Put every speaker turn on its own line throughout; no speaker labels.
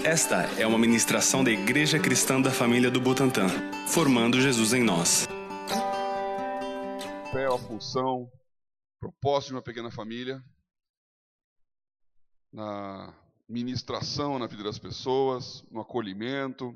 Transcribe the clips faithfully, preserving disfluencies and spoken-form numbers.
Esta é uma ministração da Igreja Cristã da Família do Butantã, formando Jesus em nós.
Fé, a função, propósito de uma pequena família, na ministração na vida das pessoas, no acolhimento,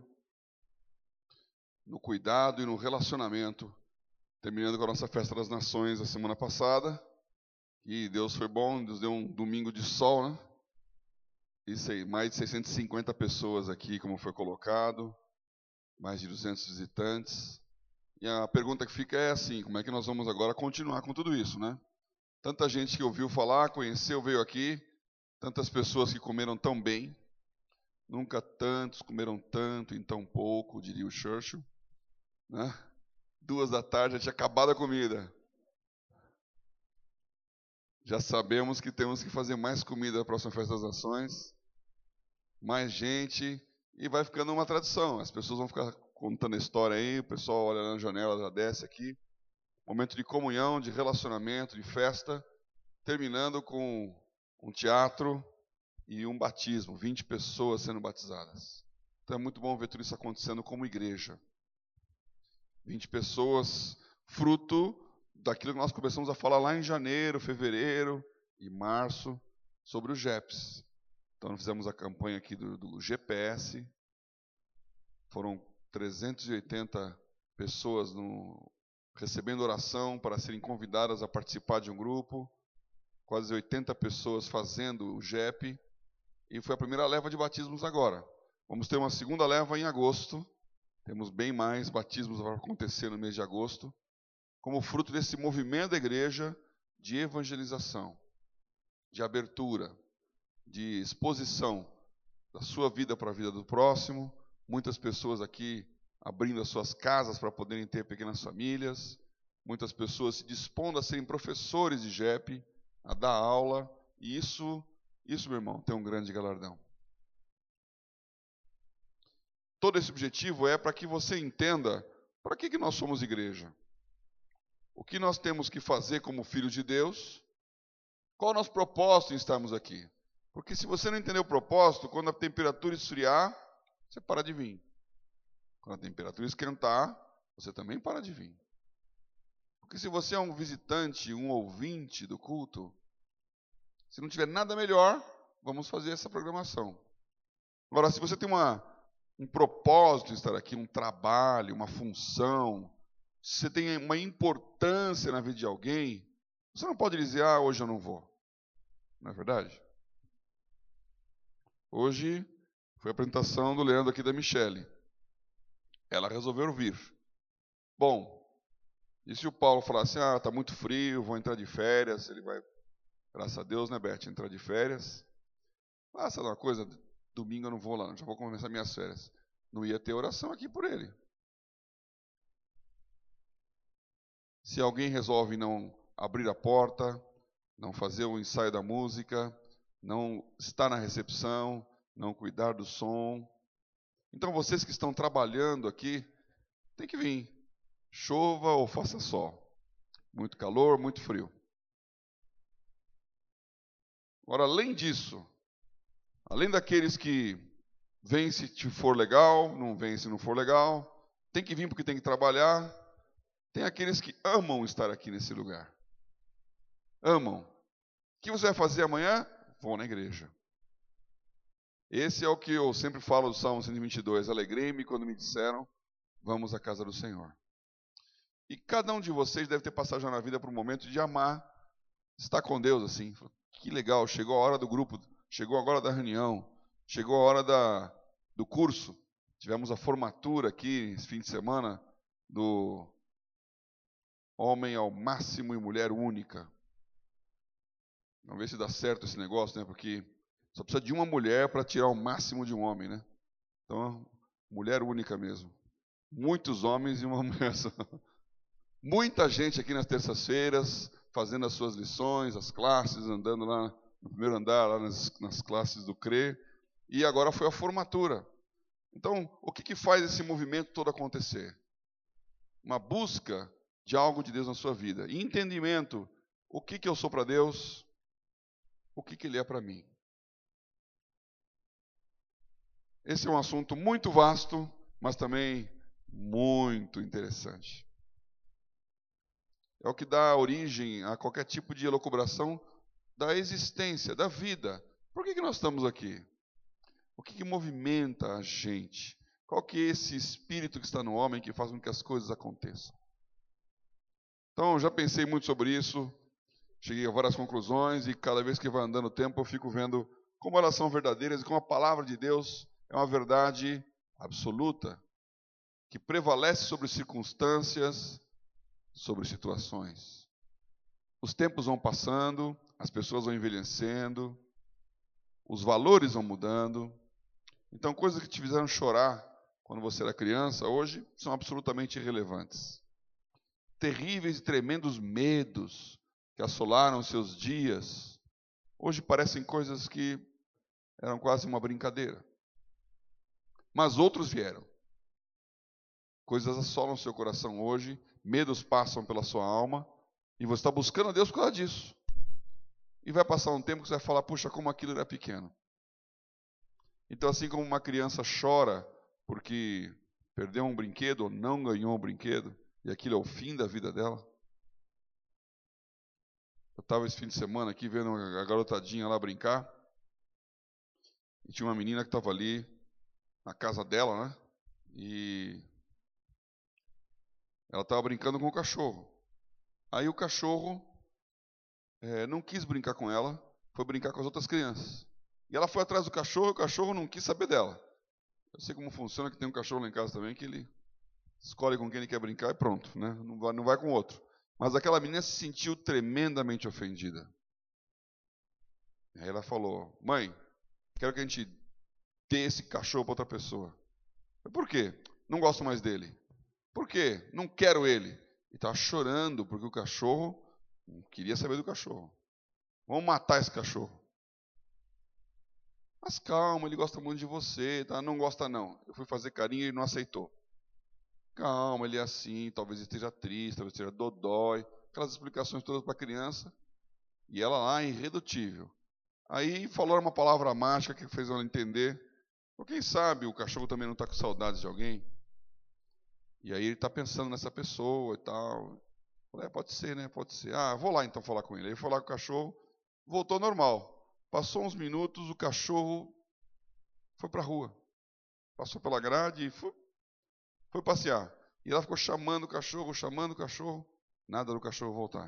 no cuidado e no relacionamento. Terminando com a nossa festa das nações a semana passada, e Deus foi bom, Deus deu um domingo de sol, né? E sei, mais de seiscentas e cinquenta pessoas aqui, como foi colocado, mais de duzentos visitantes. E a pergunta que fica é assim, como é que nós vamos agora continuar com tudo isso, né? Tanta gente que ouviu falar, conheceu, veio aqui, tantas pessoas que comeram tão bem, nunca tantos comeram tanto em tão pouco, diria o Churchill, né? Duas da tarde já tinha acabado a comida. Já sabemos que temos que fazer mais comida na próxima Festa das Nações, mais gente, e vai ficando uma tradição. As pessoas vão ficar contando a história aí, o pessoal olha na janela, já desce aqui. Momento de comunhão, de relacionamento, de festa, terminando com um teatro e um batismo, vinte pessoas sendo batizadas. Então é muito bom ver tudo isso acontecendo como igreja. vinte pessoas, fruto daquilo que nós começamos a falar lá em janeiro, fevereiro e março, sobre o G E P S. Então, nós fizemos a campanha aqui do, do G P S. Foram trezentas e oitenta pessoas no, recebendo oração para serem convidadas a participar de um grupo. Quase oitenta pessoas fazendo o G E P. E foi a primeira leva de batismos agora. Vamos ter uma segunda leva em agosto. Temos bem mais batismos para acontecer no mês de agosto, como fruto desse movimento da igreja de evangelização, de abertura, de exposição da sua vida para a vida do próximo. Muitas pessoas aqui abrindo as suas casas para poderem ter pequenas famílias, muitas pessoas se dispondo a serem professores de G E P, a dar aula, e isso, isso, meu irmão, tem um grande galardão. Todo esse objetivo é para que você entenda para que, que nós somos igreja. O que nós temos que fazer como filhos de Deus? Qual é o nosso propósito em estarmos aqui? Porque se você não entender o propósito, quando a temperatura esfriar, você para de vir. Quando a temperatura esquentar, você também para de vir. Porque se você é um visitante, um ouvinte do culto, se não tiver nada melhor, vamos fazer essa programação. Agora, se você tem uma, um propósito em estar aqui, um trabalho, uma função, se você tem uma importância na vida de alguém, você não pode dizer, ah, hoje eu não vou. Não é verdade? Hoje foi a apresentação do Leandro aqui da Michele. Ela resolveu vir. Bom, e se o Paulo falasse, ah, está muito frio, vou entrar de férias, ele vai, graças a Deus, né, Beth, entrar de férias. Ah, sabe uma coisa, domingo eu não vou lá, já vou começar minhas férias. Não ia ter oração aqui por ele. Se alguém resolve não abrir a porta, não fazer o ensaio da música, não estar na recepção, não cuidar do som. Então, vocês que estão trabalhando aqui, tem que vir. Chova ou faça sol. Muito calor, muito frio. Agora, além disso, além daqueles que vêm se for legal, não vêm se não for legal, tem que vir porque tem que trabalhar, tem aqueles que amam estar aqui nesse lugar. Amam. O que você vai fazer amanhã? Vou na igreja. Esse é o que eu sempre falo do Salmo cento e vinte e dois. Alegrei-me quando me disseram, vamos à casa do Senhor. E cada um de vocês deve ter passado já na vida por um momento de amar, estar com Deus assim. Que legal, chegou a hora do grupo, chegou a hora da reunião, chegou a hora da, do curso. Tivemos a formatura aqui, esse fim de semana, do Homem ao Máximo e Mulher Única. Vamos ver se dá certo esse negócio, né? Porque só precisa de uma mulher para tirar o máximo de um homem, né? Então, mulher única mesmo. Muitos homens e uma mulher só. Muita gente aqui nas terças-feiras, fazendo as suas lições, as classes, andando lá no primeiro andar, lá nas, nas classes do C R E. E agora foi a formatura. Então, o que, que faz esse movimento todo acontecer? Uma busca de algo de Deus na sua vida. E entendimento. O que, que eu sou para Deus? O que, que Ele é para mim? Esse é um assunto muito vasto, mas também muito interessante. É o que dá origem a qualquer tipo de elucubração da existência, da vida. Por que que nós estamos aqui? O que que movimenta a gente? Qual que é esse espírito que está no homem que faz com que as coisas aconteçam? Então, eu já pensei muito sobre isso, cheguei a várias conclusões, e cada vez que vai andando o tempo eu fico vendo como elas são verdadeiras e como a palavra de Deus é uma verdade absoluta, que prevalece sobre circunstâncias, sobre situações. Os tempos vão passando, as pessoas vão envelhecendo, os valores vão mudando. Então, coisas que te fizeram chorar quando você era criança, hoje são absolutamente irrelevantes. Terríveis e tremendos medos que assolaram seus dias, hoje parecem coisas que eram quase uma brincadeira. Mas outros vieram. Coisas assolam seu coração hoje, medos passam pela sua alma, e você está buscando a Deus por causa disso. E vai passar um tempo que você vai falar, puxa, como aquilo era pequeno. Então, assim como uma criança chora porque perdeu um brinquedo ou não ganhou um brinquedo, e aquilo é o fim da vida dela. Eu estava esse fim de semana aqui vendo a garotadinha lá brincar, e tinha uma menina que estava ali na casa dela, né? E ela estava brincando com o cachorro. Aí o cachorro é, não quis brincar com ela, foi brincar com as outras crianças. E ela foi atrás do cachorro, e o cachorro não quis saber dela. Eu sei como funciona, que tem um cachorro lá em casa também, que ele escolhe com quem ele quer brincar e pronto, né? Não vai, não vai com o outro. Mas aquela menina se sentiu tremendamente ofendida. Aí ela falou, mãe, quero que a gente dê esse cachorro para outra pessoa. Eu, por quê? Não gosto mais dele. Por quê? Não quero ele. E estava chorando porque o cachorro não queria saber do cachorro. Vamos matar esse cachorro. Mas calma, ele gosta muito de você, tá? Não gosta não. Eu fui fazer carinho e ele não aceitou. Calma, ele é assim, talvez esteja triste, talvez esteja dodói. Aquelas explicações todas para a criança. E ela lá, irredutível. Aí falou uma palavra mágica que fez ela entender. Ou quem sabe o cachorro também não está com saudades de alguém? E aí ele está pensando nessa pessoa e tal. Falei, é, pode ser, né? Pode ser. Ah, vou lá então falar com ele. Aí foi lá com o cachorro, voltou normal. Passou uns minutos, o cachorro foi para a rua. Passou pela grade e foi, foi passear. E ela ficou chamando o cachorro, chamando o cachorro. Nada do cachorro voltar.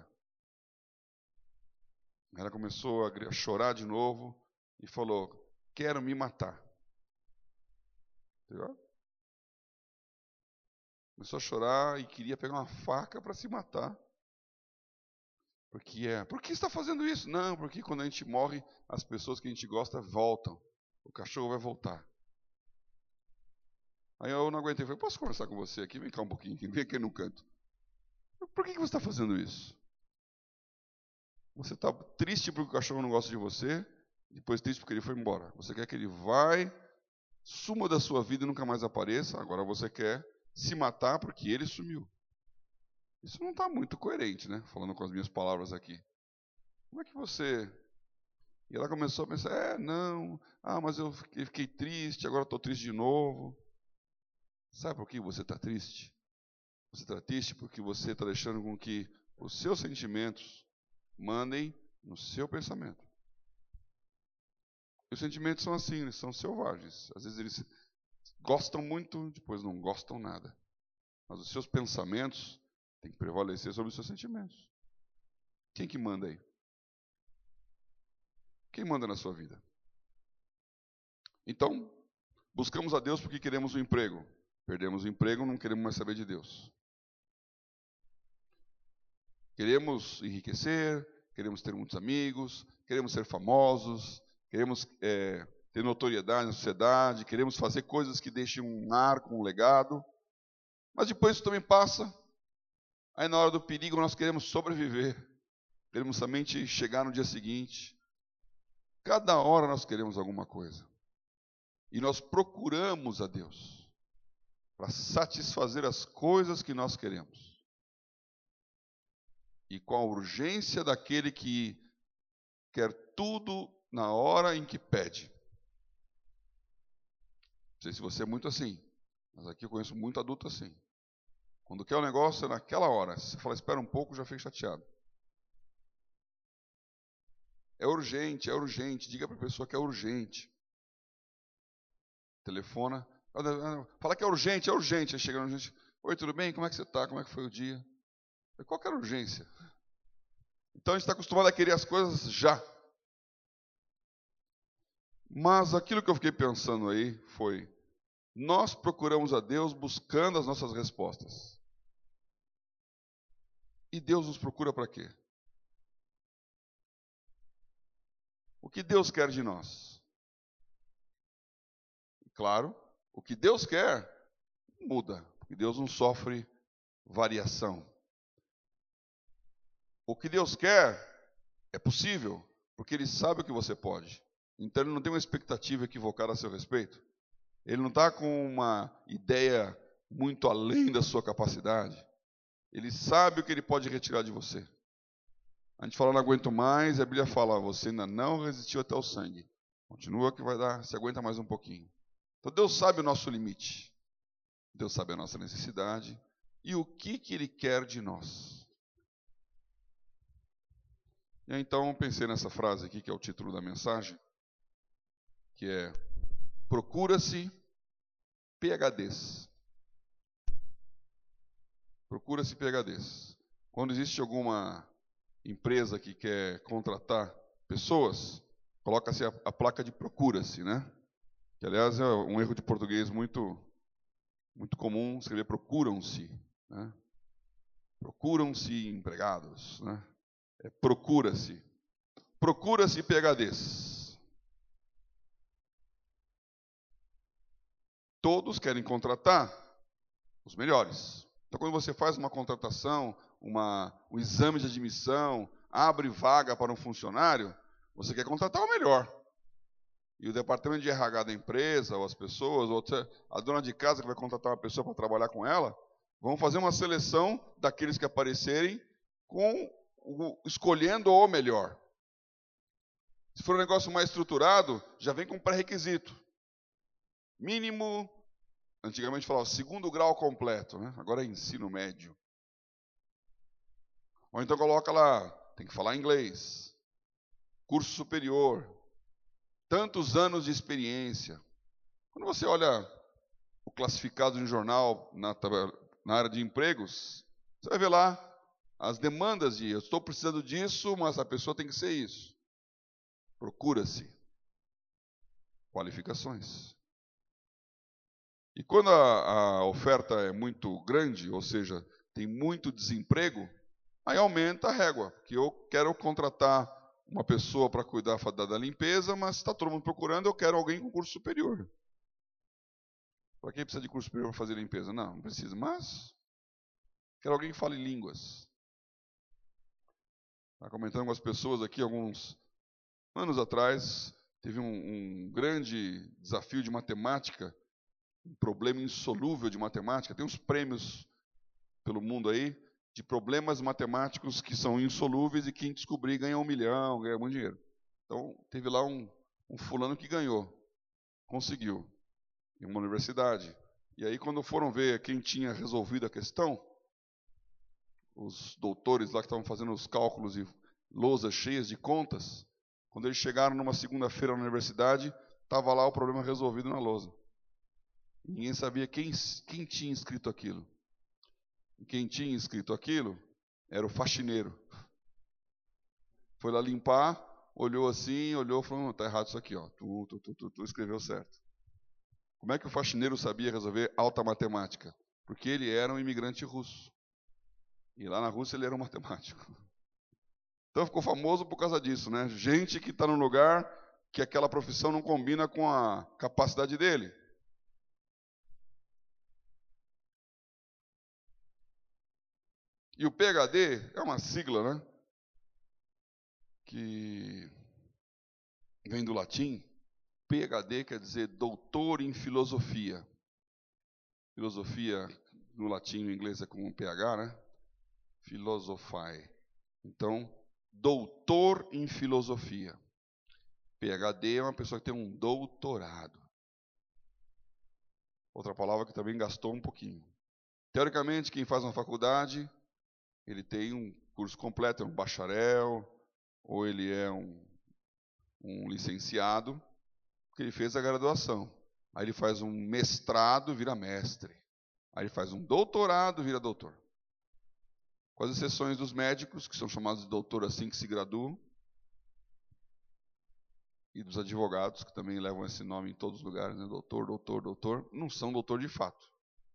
Ela começou a chorar de novo e falou, quero me matar. Entendeu? Começou a chorar e queria pegar uma faca para se matar. Porque é, por que está fazendo isso? Não, porque quando a gente morre, as pessoas que a gente gosta voltam. O cachorro vai voltar. Aí eu não aguentei, falei, posso conversar com você aqui? Vem cá um pouquinho, vem aqui no canto. Por que você está fazendo isso? Você está triste porque o cachorro não gosta de você, depois triste porque ele foi embora. Você quer que ele vai, suma da sua vida e nunca mais apareça, agora você quer se matar porque ele sumiu. Isso não está muito coerente, né? Falando com as minhas palavras aqui. Como é que você... E ela começou a pensar, é, não, ah, mas eu fiquei, fiquei triste, agora estou triste de novo. Sabe por que você está triste? Você está triste porque você está deixando com que os seus sentimentos mandem no seu pensamento. E os sentimentos são assim, eles são selvagens. Às vezes eles gostam muito, depois não gostam nada. Mas os seus pensamentos têm que prevalecer sobre os seus sentimentos. Quem que manda aí? Quem manda na sua vida? Então, buscamos a Deus porque queremos um emprego. Perdemos o emprego, não queremos mais saber de Deus. Queremos enriquecer, queremos ter muitos amigos, queremos ser famosos, queremos é, ter notoriedade na sociedade, queremos fazer coisas que deixem um marco, um legado. Mas depois isso também passa. Aí na hora do perigo nós queremos sobreviver. Queremos somente chegar no dia seguinte. Cada hora nós queremos alguma coisa. E nós procuramos a Deus para satisfazer as coisas que nós queremos. E com a urgência daquele que quer tudo na hora em que pede. sei se você é muito assim, mas aqui eu conheço muito adulto assim. Quando quer o negócio, é naquela hora. Se você fala, espera um pouco, já fica chateado. É urgente, é urgente. Diga para a pessoa que é urgente. Telefona. Fala que é urgente, é urgente. Aí chega no urgente. Oi, tudo bem? Como é que você está? Como é que foi o dia? Qual que era a urgência? Então a gente está acostumado a querer as coisas já. Mas aquilo que eu fiquei pensando aí foi: nós procuramos a Deus buscando as nossas respostas. E Deus nos procura para quê? O que Deus quer de nós? Claro, o que Deus quer muda, porque Deus não sofre variação. O que Deus quer é possível, porque Ele sabe o que você pode. Então Ele não tem uma expectativa equivocada a seu respeito. Ele não está com uma ideia muito além da sua capacidade. Ele sabe o que Ele pode retirar de você. A gente fala, não aguento mais, e a Bíblia fala, você ainda não resistiu até o sangue. Continua que vai dar, se aguenta mais um pouquinho. Então Deus sabe o nosso limite. Deus sabe a nossa necessidade e o que, que Ele quer de nós. E aí, então, pensei nessa frase aqui, que é o título da mensagem, que é: procura-se P H Ds. Procura-se P H Ds. Quando existe alguma empresa que quer contratar pessoas, coloca-se a, a placa de procura-se, né? Que, aliás, é um erro de português muito, muito comum, escrever procuram-se, né? Procuram-se empregados, né? É, procura-se. Procura-se P H Ds. Todos querem contratar os melhores. Então, quando você faz uma contratação, uma, um exame de admissão, abre vaga para um funcionário, você quer contratar o melhor. E o departamento de R H da empresa, ou as pessoas, ou a dona de casa que vai contratar uma pessoa para trabalhar com ela, vão fazer uma seleção daqueles que aparecerem, com o, escolhendo o melhor. Se for um negócio mais estruturado, já vem com pré-requisito. Mínimo, antigamente falava segundo grau completo, né? Agora é ensino médio. Ou então coloca lá, tem que falar inglês, curso superior, tantos anos de experiência. Quando você olha o classificado de um jornal na, na área de empregos, você vai ver lá as demandas de, eu estou precisando disso, mas a pessoa tem que ser isso. Procura-se qualificações. E quando a, a oferta é muito grande, ou seja, tem muito desemprego, aí aumenta a régua, porque eu quero contratar uma pessoa para cuidar da limpeza, mas está todo mundo procurando, eu quero alguém com curso superior. Para quem precisa de curso superior para fazer limpeza? Não, não precisa, mas quero alguém que fale línguas. Estava comentando com as pessoas aqui, alguns anos atrás, teve um, um grande desafio de matemática, um problema insolúvel de matemática. Tem uns prêmios pelo mundo aí de problemas matemáticos que são insolúveis e quem descobrir ganha um milhão, ganha muito dinheiro. Então, teve lá um, um fulano que ganhou, conseguiu, em uma universidade. E aí, quando foram ver quem tinha resolvido a questão, os doutores lá que estavam fazendo os cálculos e lousas cheias de contas, quando eles chegaram numa segunda-feira na universidade, estava lá o problema resolvido na lousa. Ninguém sabia quem, quem tinha escrito aquilo. E quem tinha escrito aquilo era o faxineiro. Foi lá limpar, olhou assim, olhou e falou, está errado isso aqui, ó. Tu, tu, tu, tu, tu escreveu certo. Como é que o faxineiro sabia resolver alta matemática? Porque ele era um imigrante russo. E lá na Rússia ele era um matemático. Então ficou famoso por causa disso, né? Gente que está num lugar que aquela profissão não combina com a capacidade dele. E o P H D é uma sigla, né? Que vem do latim. P H D quer dizer doutor em filosofia. Filosofia no latim e no inglês é com um P H, né? Philosophy. Então, doutor em filosofia. P H D é uma pessoa que tem um doutorado. outra palavra que também gastou um pouquinho. Teoricamente, quem faz uma faculdade, ele tem um curso completo, é um bacharel, ou ele é um, um licenciado, porque ele fez a graduação. Aí ele faz um mestrado, vira mestre. Aí ele faz um doutorado, vira doutor. Com as exceções dos médicos, que são chamados de doutor assim que se graduam, e dos advogados, que também levam esse nome em todos os lugares, né? Doutor, doutor, doutor, não são doutor de fato.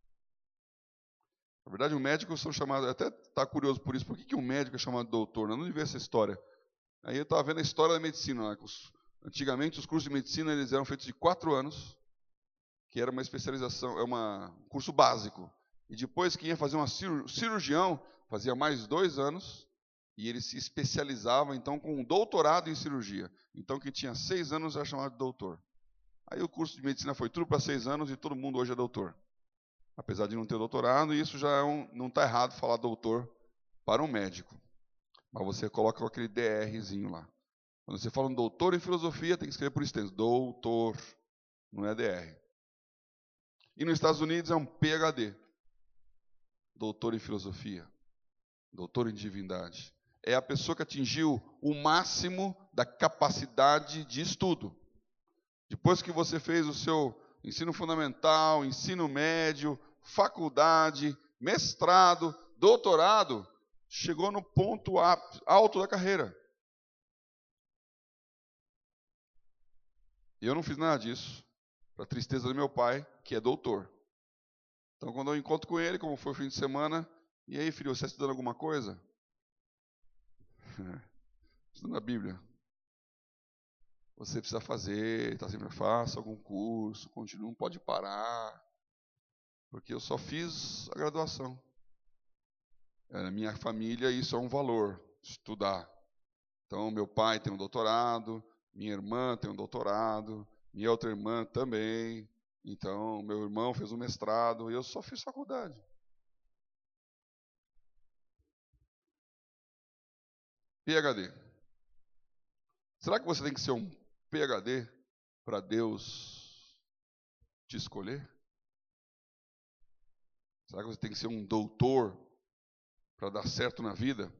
Na verdade, o médico são chamados, até está curioso por isso, por que, que um médico é chamado de doutor? Eu não vi essa história. Aí eu estava vendo a história da medicina. Né? Antigamente, os cursos de medicina eles eram feitos de quatro anos, que era uma especialização, é uma, um curso básico. E depois, quem ia fazer um cirurgião, fazia mais dois anos, e ele se especializava, então, com um doutorado em cirurgia. Então, quem tinha seis anos era chamado de doutor. Aí o curso de medicina foi tudo para seis anos e todo mundo hoje é doutor. Apesar de não ter doutorado, e isso já é um, não está errado falar doutor para um médico. Mas você coloca aquele DRzinho lá. Quando você fala um doutor em filosofia, tem que escrever por extenso. Doutor, não é D R. E nos Estados Unidos é um P H D. Doutor em filosofia. Doutor em divindade. É a pessoa que atingiu o máximo da capacidade de estudo. Depois que você fez o seu ensino fundamental, ensino médio, faculdade, mestrado, doutorado, chegou no ponto alto da carreira. Eu não fiz nada disso, para a tristeza do meu pai, que é doutor. Então, quando eu encontro com ele, como foi o fim de semana, e aí, filho, você está estudando alguma coisa? Estudando a Bíblia. Você precisa fazer, está sempre faça algum curso, continue, não pode parar, porque eu só fiz a graduação. Na minha família isso é um valor, estudar. Então, meu pai tem um doutorado, minha irmã tem um doutorado, minha outra irmã também. Então, meu irmão fez um mestrado e eu só fiz faculdade. P H D. Será que você tem que ser um P H D para Deus te escolher? Será que você tem que ser um doutor para dar certo na vida?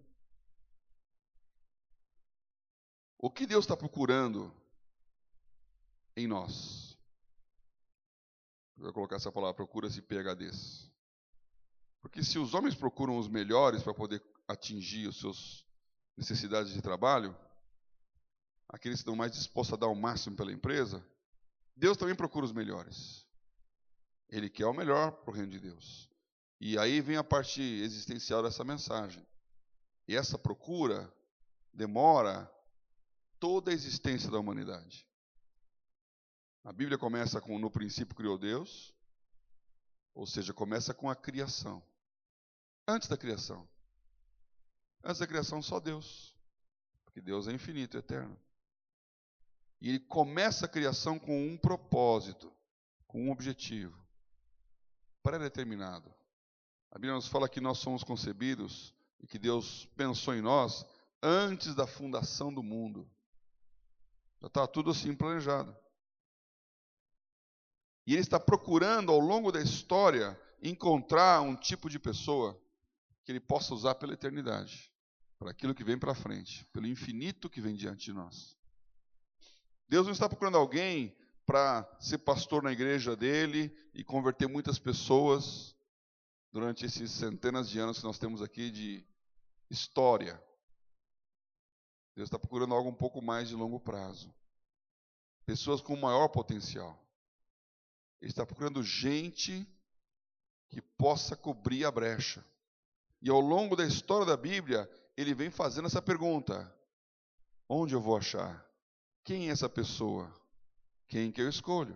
O que Deus está procurando em nós? Eu vou colocar essa palavra, procura-se P H Ds. Porque se os homens procuram os melhores para poder atingir as suas necessidades de trabalho, aqueles que estão mais dispostos a dar o máximo pela empresa, Deus também procura os melhores. Ele quer o melhor para o reino de Deus. E aí vem a parte existencial dessa mensagem. E essa procura demora toda a existência da humanidade. A Bíblia começa com no princípio criou Deus, ou seja, começa com a criação. Antes da criação. Antes da criação só Deus, porque Deus é infinito, eterno. E ele começa a criação com um propósito, com um objetivo, pré-determinado. A Bíblia nos fala que nós somos concebidos e que Deus pensou em nós antes da fundação do mundo. Já está tudo assim planejado. E ele está procurando, ao longo da história, encontrar um tipo de pessoa que ele possa usar pela eternidade, para aquilo que vem para frente, pelo infinito que vem diante de nós. Deus não está procurando alguém para ser pastor na igreja dele e converter muitas pessoas durante esses centenas de anos que nós temos aqui de história. Deus está procurando algo um pouco mais de longo prazo. Pessoas com maior potencial. Ele está procurando gente que possa cobrir a brecha. E ao longo da história da Bíblia, ele vem fazendo essa pergunta: onde eu vou achar? Quem é essa pessoa? Quem que eu escolho?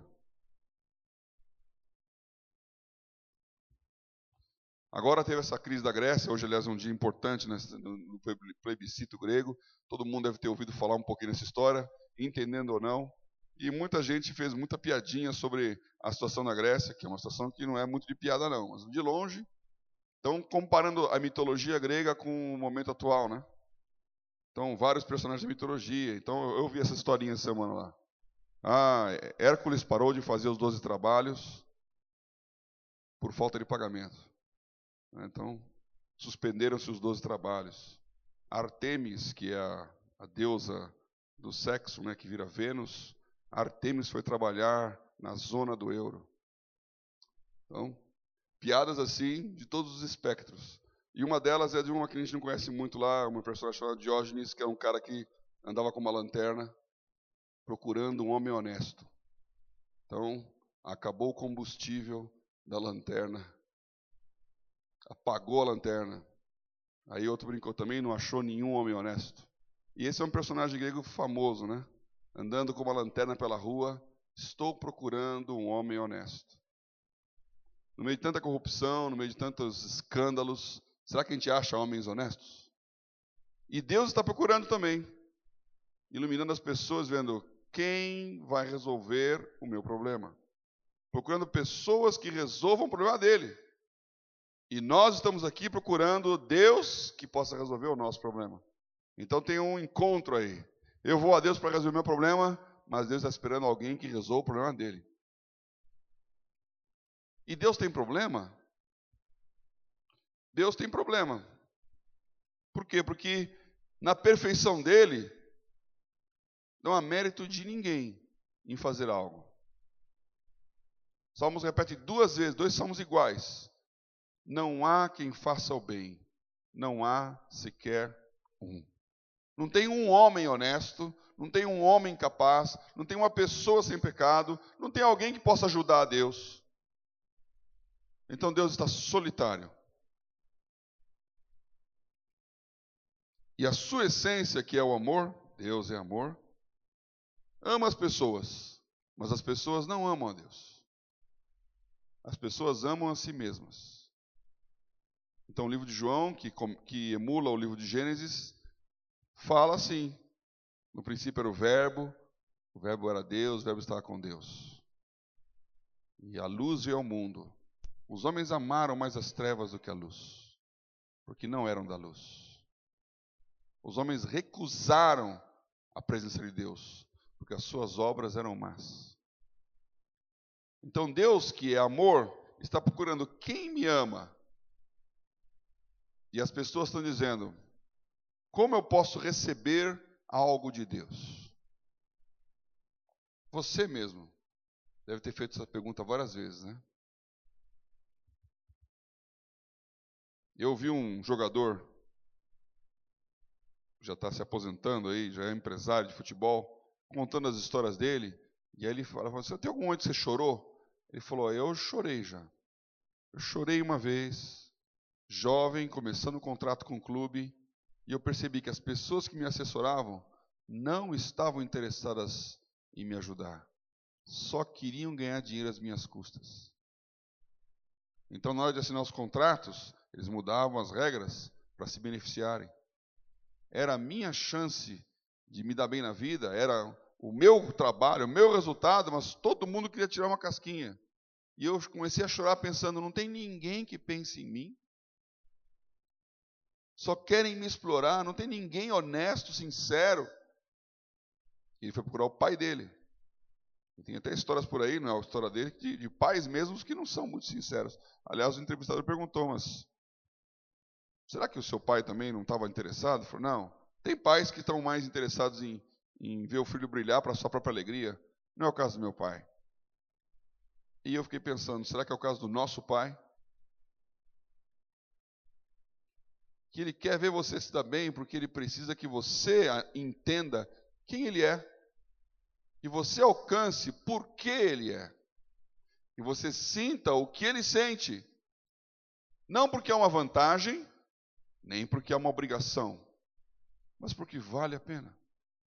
Agora teve essa crise da Grécia, hoje, aliás, é um dia importante no plebiscito grego. Todo mundo deve ter ouvido falar um pouquinho nessa história, entendendo ou não. E muita gente fez muita piadinha sobre a situação da Grécia, que é uma situação que não é muito de piada, não, mas de longe. Então, comparando a mitologia grega com o momento atual, né? Então, vários personagens da mitologia. Então, eu vi essa historinha essa semana lá. Ah, Hércules parou de fazer os doze trabalhos por falta de pagamento. Então, suspenderam-se os doze trabalhos. Artemis, que é a, a deusa do sexo, né, que vira Vênus, Artemis foi trabalhar na zona do euro. Então, piadas assim de todos os espectros. E uma delas é de uma que a gente não conhece muito lá, uma personagem chamada Diógenes, que é um cara que andava com uma lanterna procurando um homem honesto. Então, acabou o combustível da lanterna. Apagou a lanterna. Aí outro brincou também, não achou nenhum homem honesto. E esse é um personagem grego famoso, né? Andando com uma lanterna pela rua, estou procurando um homem honesto. No meio de tanta corrupção, no meio de tantos escândalos, será que a gente acha homens honestos? E Deus está procurando também, iluminando as pessoas, vendo quem vai resolver o meu problema. Procurando pessoas que resolvam o problema dele. E nós estamos aqui procurando Deus que possa resolver o nosso problema. Então tem um encontro aí. Eu vou a Deus para resolver o meu problema, mas Deus está esperando alguém que resolva o problema dele. E Deus tem problema? Deus tem problema. Por quê? Porque na perfeição dele, não há mérito de ninguém em fazer algo. Salmos repete duas vezes, dois salmos iguais. Não há quem faça o bem, não há sequer um. Não tem um homem honesto, não tem um homem capaz, não tem uma pessoa sem pecado, não tem alguém que possa ajudar a Deus. Então Deus está solitário. E a sua essência, que é o amor, Deus é amor, ama as pessoas, mas as pessoas não amam a Deus. As pessoas amam a si mesmas. Então o livro de João, que, que emula o livro de Gênesis, fala assim: no princípio era o verbo, o verbo era Deus, o verbo estava com Deus. E a luz veio ao mundo. Os homens amaram mais as trevas do que a luz, porque não eram da luz. Os homens recusaram a presença de Deus, porque as suas obras eram más. Então Deus, que é amor, está procurando quem me ama. E as pessoas estão dizendo: como eu posso receber algo de Deus? Você mesmo deve ter feito essa pergunta várias vezes, né? Eu vi um jogador, já está se aposentando aí, já é empresário de futebol, contando as histórias dele, e aí ele fala: você tem algum momento que você chorou? Ele falou: eu chorei já. Eu chorei uma vez, jovem, começando um contrato com o clube, e eu percebi que as pessoas que me assessoravam não estavam interessadas em me ajudar. Só queriam ganhar dinheiro às minhas custas. Então, na hora de assinar os contratos, eles mudavam as regras para se beneficiarem. Era a minha chance de me dar bem na vida, era o meu trabalho, o meu resultado, mas todo mundo queria tirar uma casquinha. E eu comecei a chorar pensando: não tem ninguém que pense em mim. Só querem me explorar, não tem ninguém honesto, sincero. E ele foi procurar o pai dele. E tem até histórias por aí, não é a história dele, de, de pais mesmos que não são muito sinceros. Aliás, o entrevistador perguntou: mas será que o seu pai também não estava interessado? Ele falou: não, tem pais que estão mais interessados em, em ver o filho brilhar para a sua própria alegria. Não é o caso do meu pai. E eu fiquei pensando: será que é o caso do nosso pai? Que ele quer ver você se dar bem porque ele precisa que você entenda quem ele é. E você alcance por que ele é. E você sinta o que ele sente. Não porque é uma vantagem, nem porque é uma obrigação, mas porque vale a pena.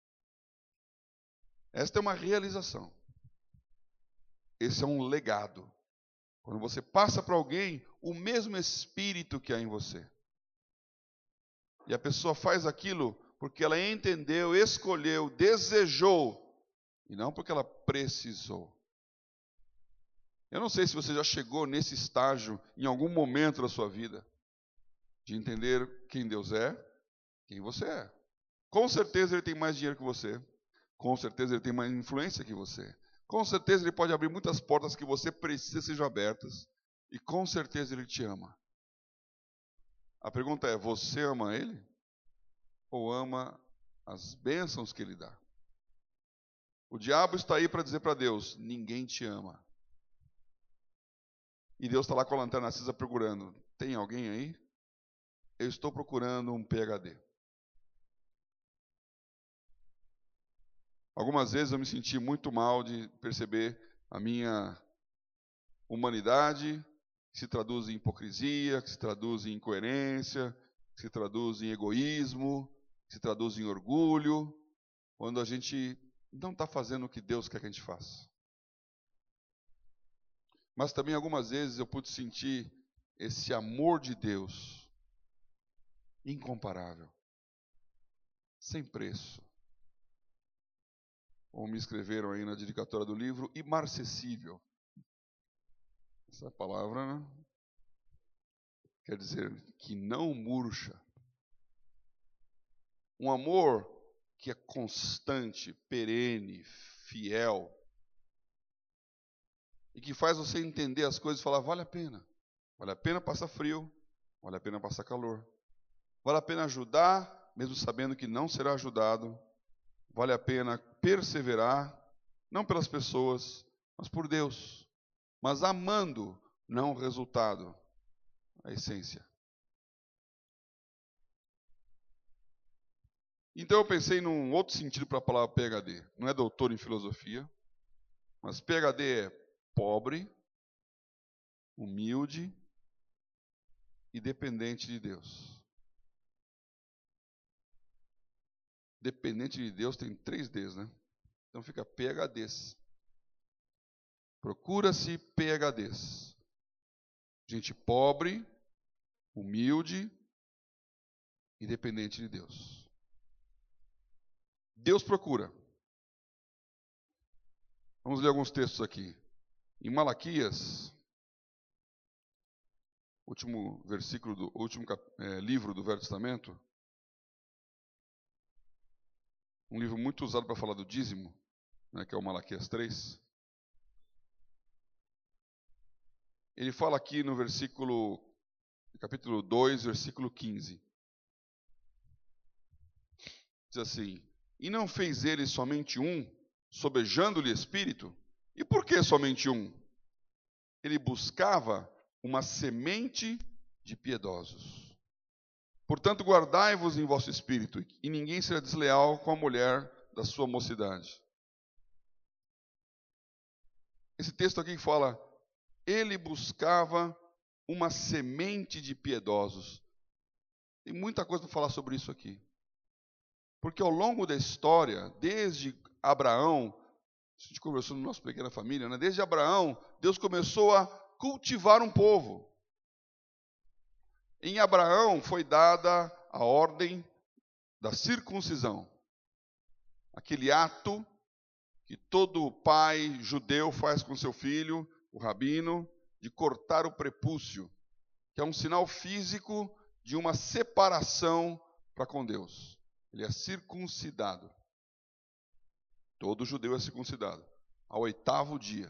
Esta é uma realização. Esse é um legado. Quando você passa para alguém o mesmo espírito que há em você. E a pessoa faz aquilo porque ela entendeu, escolheu, desejou, e não porque ela precisou. Eu não sei se você já chegou nesse estágio em algum momento da sua vida, de entender quem Deus é, quem você é. Com certeza ele tem mais dinheiro que você. Com certeza ele tem mais influência que você. Com certeza ele pode abrir muitas portas que você precisa sejam abertas. e com certeza Ele te ama. A pergunta é, você ama Ele? Ou ama as bênçãos que Ele dá? O diabo está aí para dizer para Deus, ninguém te ama. E Deus está lá com a lanterna acesa procurando. Tem alguém aí? Eu estou procurando um P H D. Algumas vezes eu me senti muito mal de perceber a minha humanidade, que se traduz em hipocrisia, que se traduz em incoerência, que se traduz em egoísmo, que se traduz em orgulho, quando a gente não está fazendo o que Deus quer que a gente faça. Mas também algumas vezes eu pude sentir esse amor de Deus incomparável, sem preço. Como me escreveram aí na dedicatória do livro, imarcessível. Essa palavra, né? Quer dizer que não murcha. Um amor que é constante, perene, fiel, e que faz você entender as coisas e falar, vale a pena. Vale a pena passar frio, vale a pena passar calor. Vale a pena ajudar, mesmo sabendo que não será ajudado. Vale a pena perseverar, não pelas pessoas, mas por Deus. Mas amando, não o resultado, a essência. Então eu pensei num outro sentido para a palavra P H D. Não é doutor em filosofia, mas P H D é pobre, humilde e dependente de Deus. Dependente de Deus tem três Ds, né? Então fica P H Ds. Procura-se P H Ds. Gente pobre, humilde e dependente de Deus. Deus procura. Vamos ler alguns textos aqui. Em Malaquias, último versículo do último é, livro do Velho Testamento, um livro muito usado para falar do dízimo, né, que é o Malaquias três. Ele fala aqui no versículo, capítulo dois, versículo quinze. Diz assim, e não fez ele somente um, sobejando-lhe espírito? E por que somente um? Ele buscava uma semente de piedosos. Portanto, guardai-vos em vosso espírito, e ninguém será desleal com a mulher da sua mocidade. Esse texto aqui fala, ele buscava uma semente de piedosos. Tem muita coisa para falar sobre isso aqui. Porque ao longo da história, desde Abraão, a gente conversou no nosso Pequena Família, né? Desde Abraão, Deus começou a cultivar um povo. Em Abraão foi dada a ordem da circuncisão. Aquele ato que todo pai judeu faz com seu filho, o rabino, de cortar o prepúcio, que é um sinal físico de uma separação para com Deus. Ele é circuncidado. Todo judeu é circuncidado. Ao oitavo dia.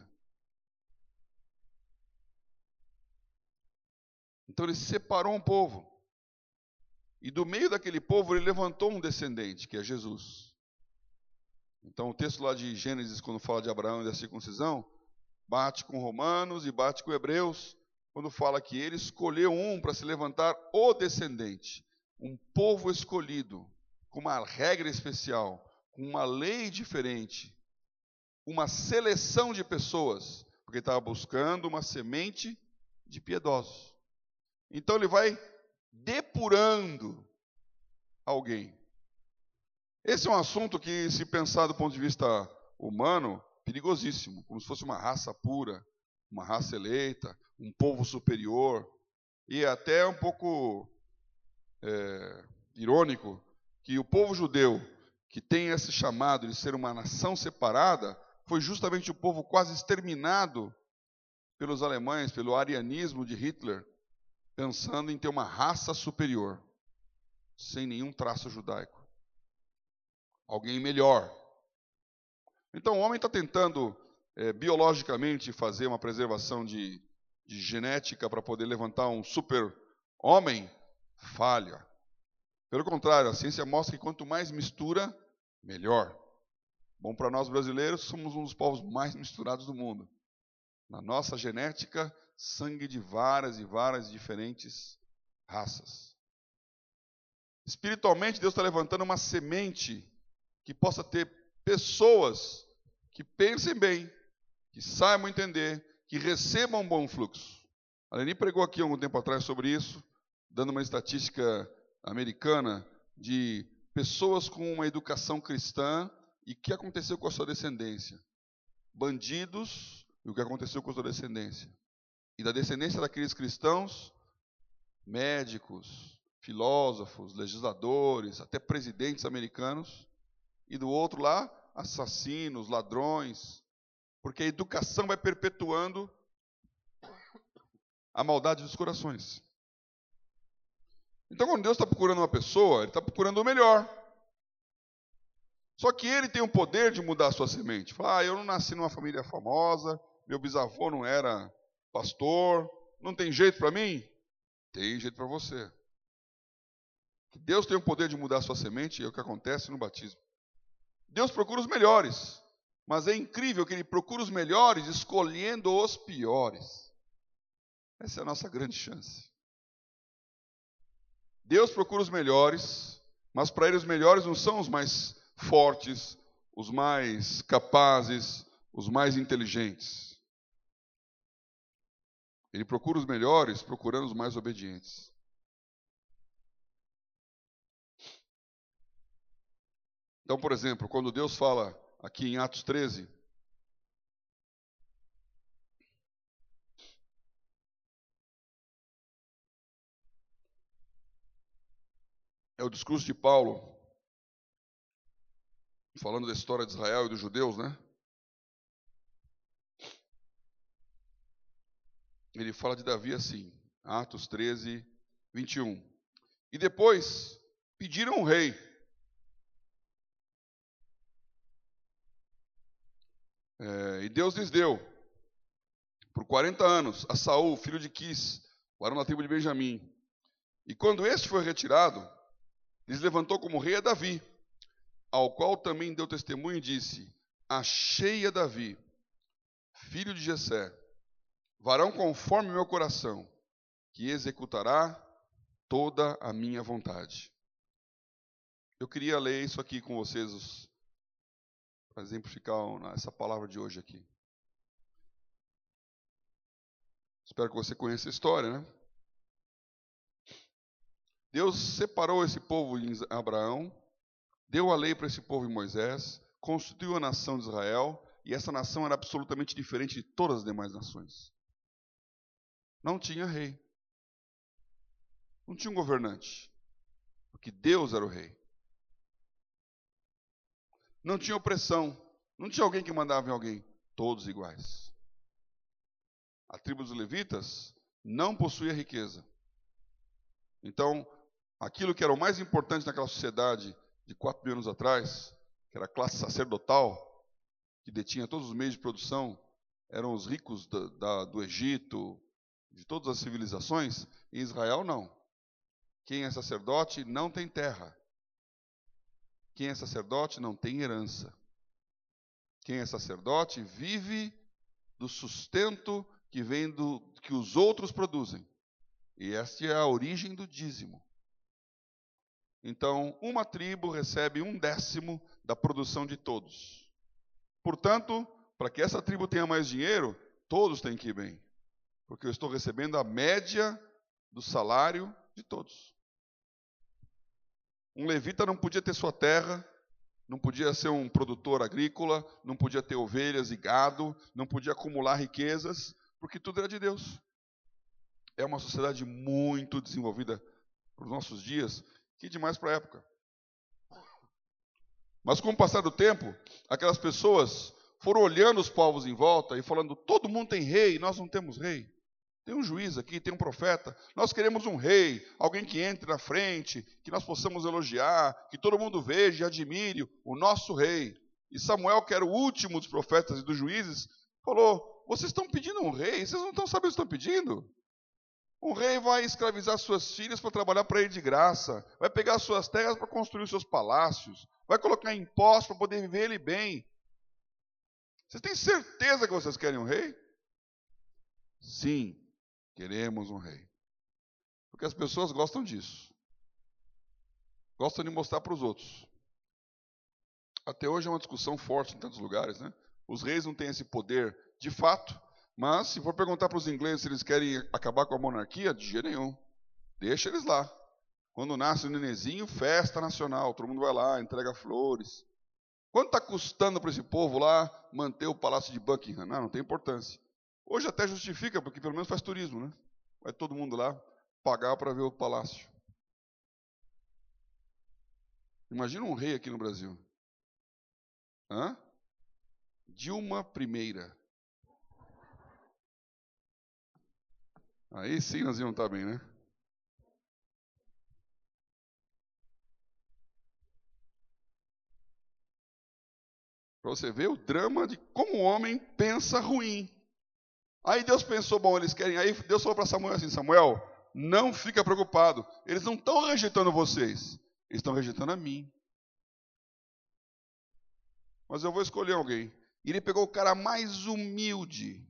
Então ele separou um povo. E do meio daquele povo ele levantou um descendente, que é Jesus. Então o texto lá de Gênesis, quando fala de Abraão e da circuncisão, bate com Romanos e bate com Hebreus, quando fala que ele escolheu um para se levantar o descendente. Um povo escolhido, com uma regra especial, com uma lei diferente, uma seleção de pessoas, porque estava buscando uma semente de piedosos. Então ele vai depurando alguém. Esse é um assunto que, se pensar do ponto de vista humano, perigosíssimo, como se fosse uma raça pura, uma raça eleita, um povo superior, e até um pouco é, irônico que o povo judeu, que tem esse chamado de ser uma nação separada, foi justamente o povo quase exterminado pelos alemães, pelo arianismo de Hitler, pensando em ter uma raça superior, sem nenhum traço judaico. Alguém melhor. Então o homem está tentando é, biologicamente fazer uma preservação de, de genética para poder levantar um super homem, falha. Pelo contrário, a ciência mostra que quanto mais mistura, melhor. Bom, para nós brasileiros, somos um dos povos mais misturados do mundo. Na nossa genética, sangue de várias e várias diferentes raças. Espiritualmente, Deus está levantando uma semente que possa ter pessoas que pensem bem, que saibam entender, que recebam um bom fluxo. A Leni pregou aqui algum tempo atrás sobre isso, dando uma estatística americana de pessoas com uma educação cristã e o que aconteceu com a sua descendência. Bandidos e o que aconteceu com a sua descendência. E da descendência daqueles cristãos, médicos, filósofos, legisladores, até presidentes americanos. E do outro lá, assassinos, ladrões. Porque a educação vai perpetuando a maldade dos corações. Então, quando Deus está procurando uma pessoa, Ele está procurando o melhor. Só que Ele tem o poder de mudar a sua semente. Fala, ah, eu não nasci numa família famosa, meu bisavô não era pastor, não tem jeito para mim? Tem jeito para você. Deus tem o poder de mudar a sua semente, e é o que acontece no batismo. Deus procura os melhores, mas é incrível que Ele procura os melhores escolhendo os piores. Essa é a nossa grande chance. Deus procura os melhores, mas para Ele os melhores não são os mais fortes, os mais capazes, os mais inteligentes. Ele procura os melhores, procurando os mais obedientes. Então, por exemplo, quando Deus fala aqui em Atos treze, é o discurso de Paulo, falando da história de Israel e dos judeus, né? Ele fala de Davi assim, Atos treze, vinte e um. E depois pediram um rei. É, e Deus lhes deu, por quarenta anos, a Saul, filho de Quis, varão da tribo de Benjamim. E quando este foi retirado, lhes levantou como rei a Davi, ao qual também deu testemunho e disse, achei a Davi, filho de Jessé, varão conforme meu coração, que executará toda a minha vontade. Eu queria ler isso aqui com vocês, para exemplificar essa palavra de hoje aqui. Espero que você conheça a história, né? Deus separou esse povo em Abraão, deu a lei para esse povo em Moisés, constituiu a nação de Israel, e essa nação era absolutamente diferente de todas as demais nações. Não tinha rei. Não tinha um governante. Porque Deus era o rei. Não tinha opressão. Não tinha alguém que mandava em alguém. Todos iguais. A tribo dos levitas não possuía riqueza. Então, aquilo que era o mais importante naquela sociedade de quatro mil anos atrás, que era a classe sacerdotal, que detinha todos os meios de produção, eram os ricos da, da, do Egito, de todas as civilizações. Em Israel, não. Quem é sacerdote não tem terra. Quem é sacerdote não tem herança. Quem é sacerdote vive do sustento que vem do que os outros produzem. E esta é a origem do dízimo. Então, uma tribo recebe um décimo da produção de todos. Portanto, para que essa tribo tenha mais dinheiro, todos têm que ir bem. Porque eu estou recebendo a média do salário de todos. Um levita não podia ter sua terra, não podia ser um produtor agrícola, não podia ter ovelhas e gado, não podia acumular riquezas, porque tudo era de Deus. É uma sociedade muito desenvolvida para os nossos dias, que demais para a época. Mas com o passar do tempo, aquelas pessoas foram olhando os povos em volta e falando, todo mundo tem rei, nós não temos rei. Tem um juiz aqui, tem um profeta, nós queremos um rei, alguém que entre na frente, que nós possamos elogiar, que todo mundo veja e admire o nosso rei. E Samuel, que era o último dos profetas e dos juízes, falou, vocês estão pedindo um rei, vocês não estão sabendo o que estão pedindo? Um rei vai escravizar suas filhas para trabalhar para ele de graça, vai pegar suas terras para construir os seus palácios, vai colocar impostos para poder viver ele bem. Vocês têm certeza que vocês querem um rei? Sim, queremos um rei. Porque as pessoas gostam disso. Gostam de mostrar para os outros. Até hoje é uma discussão forte em tantos lugares, né? Os reis não têm esse poder de fato, mas se for perguntar para os ingleses se eles querem acabar com a monarquia, de jeito nenhum. Deixa eles lá. Quando nasce o nenenzinho, festa nacional, todo mundo vai lá, entrega flores. Quanto está custando para esse povo lá manter o palácio de Buckingham? Não, não tem importância. Hoje até justifica, porque pelo menos faz turismo, né? Vai todo mundo lá pagar para ver o palácio. Imagina um rei aqui no Brasil. Hã? Dilma Primeira. Aí sim nós íamos estar bem, né? Para você ver o drama de como o homem pensa ruim. Aí Deus pensou, bom, eles querem... Aí Deus falou para Samuel assim, Samuel, não fica preocupado. Eles não estão rejeitando vocês. Eles estão rejeitando a mim. Mas eu vou escolher alguém. E ele pegou o cara mais humilde,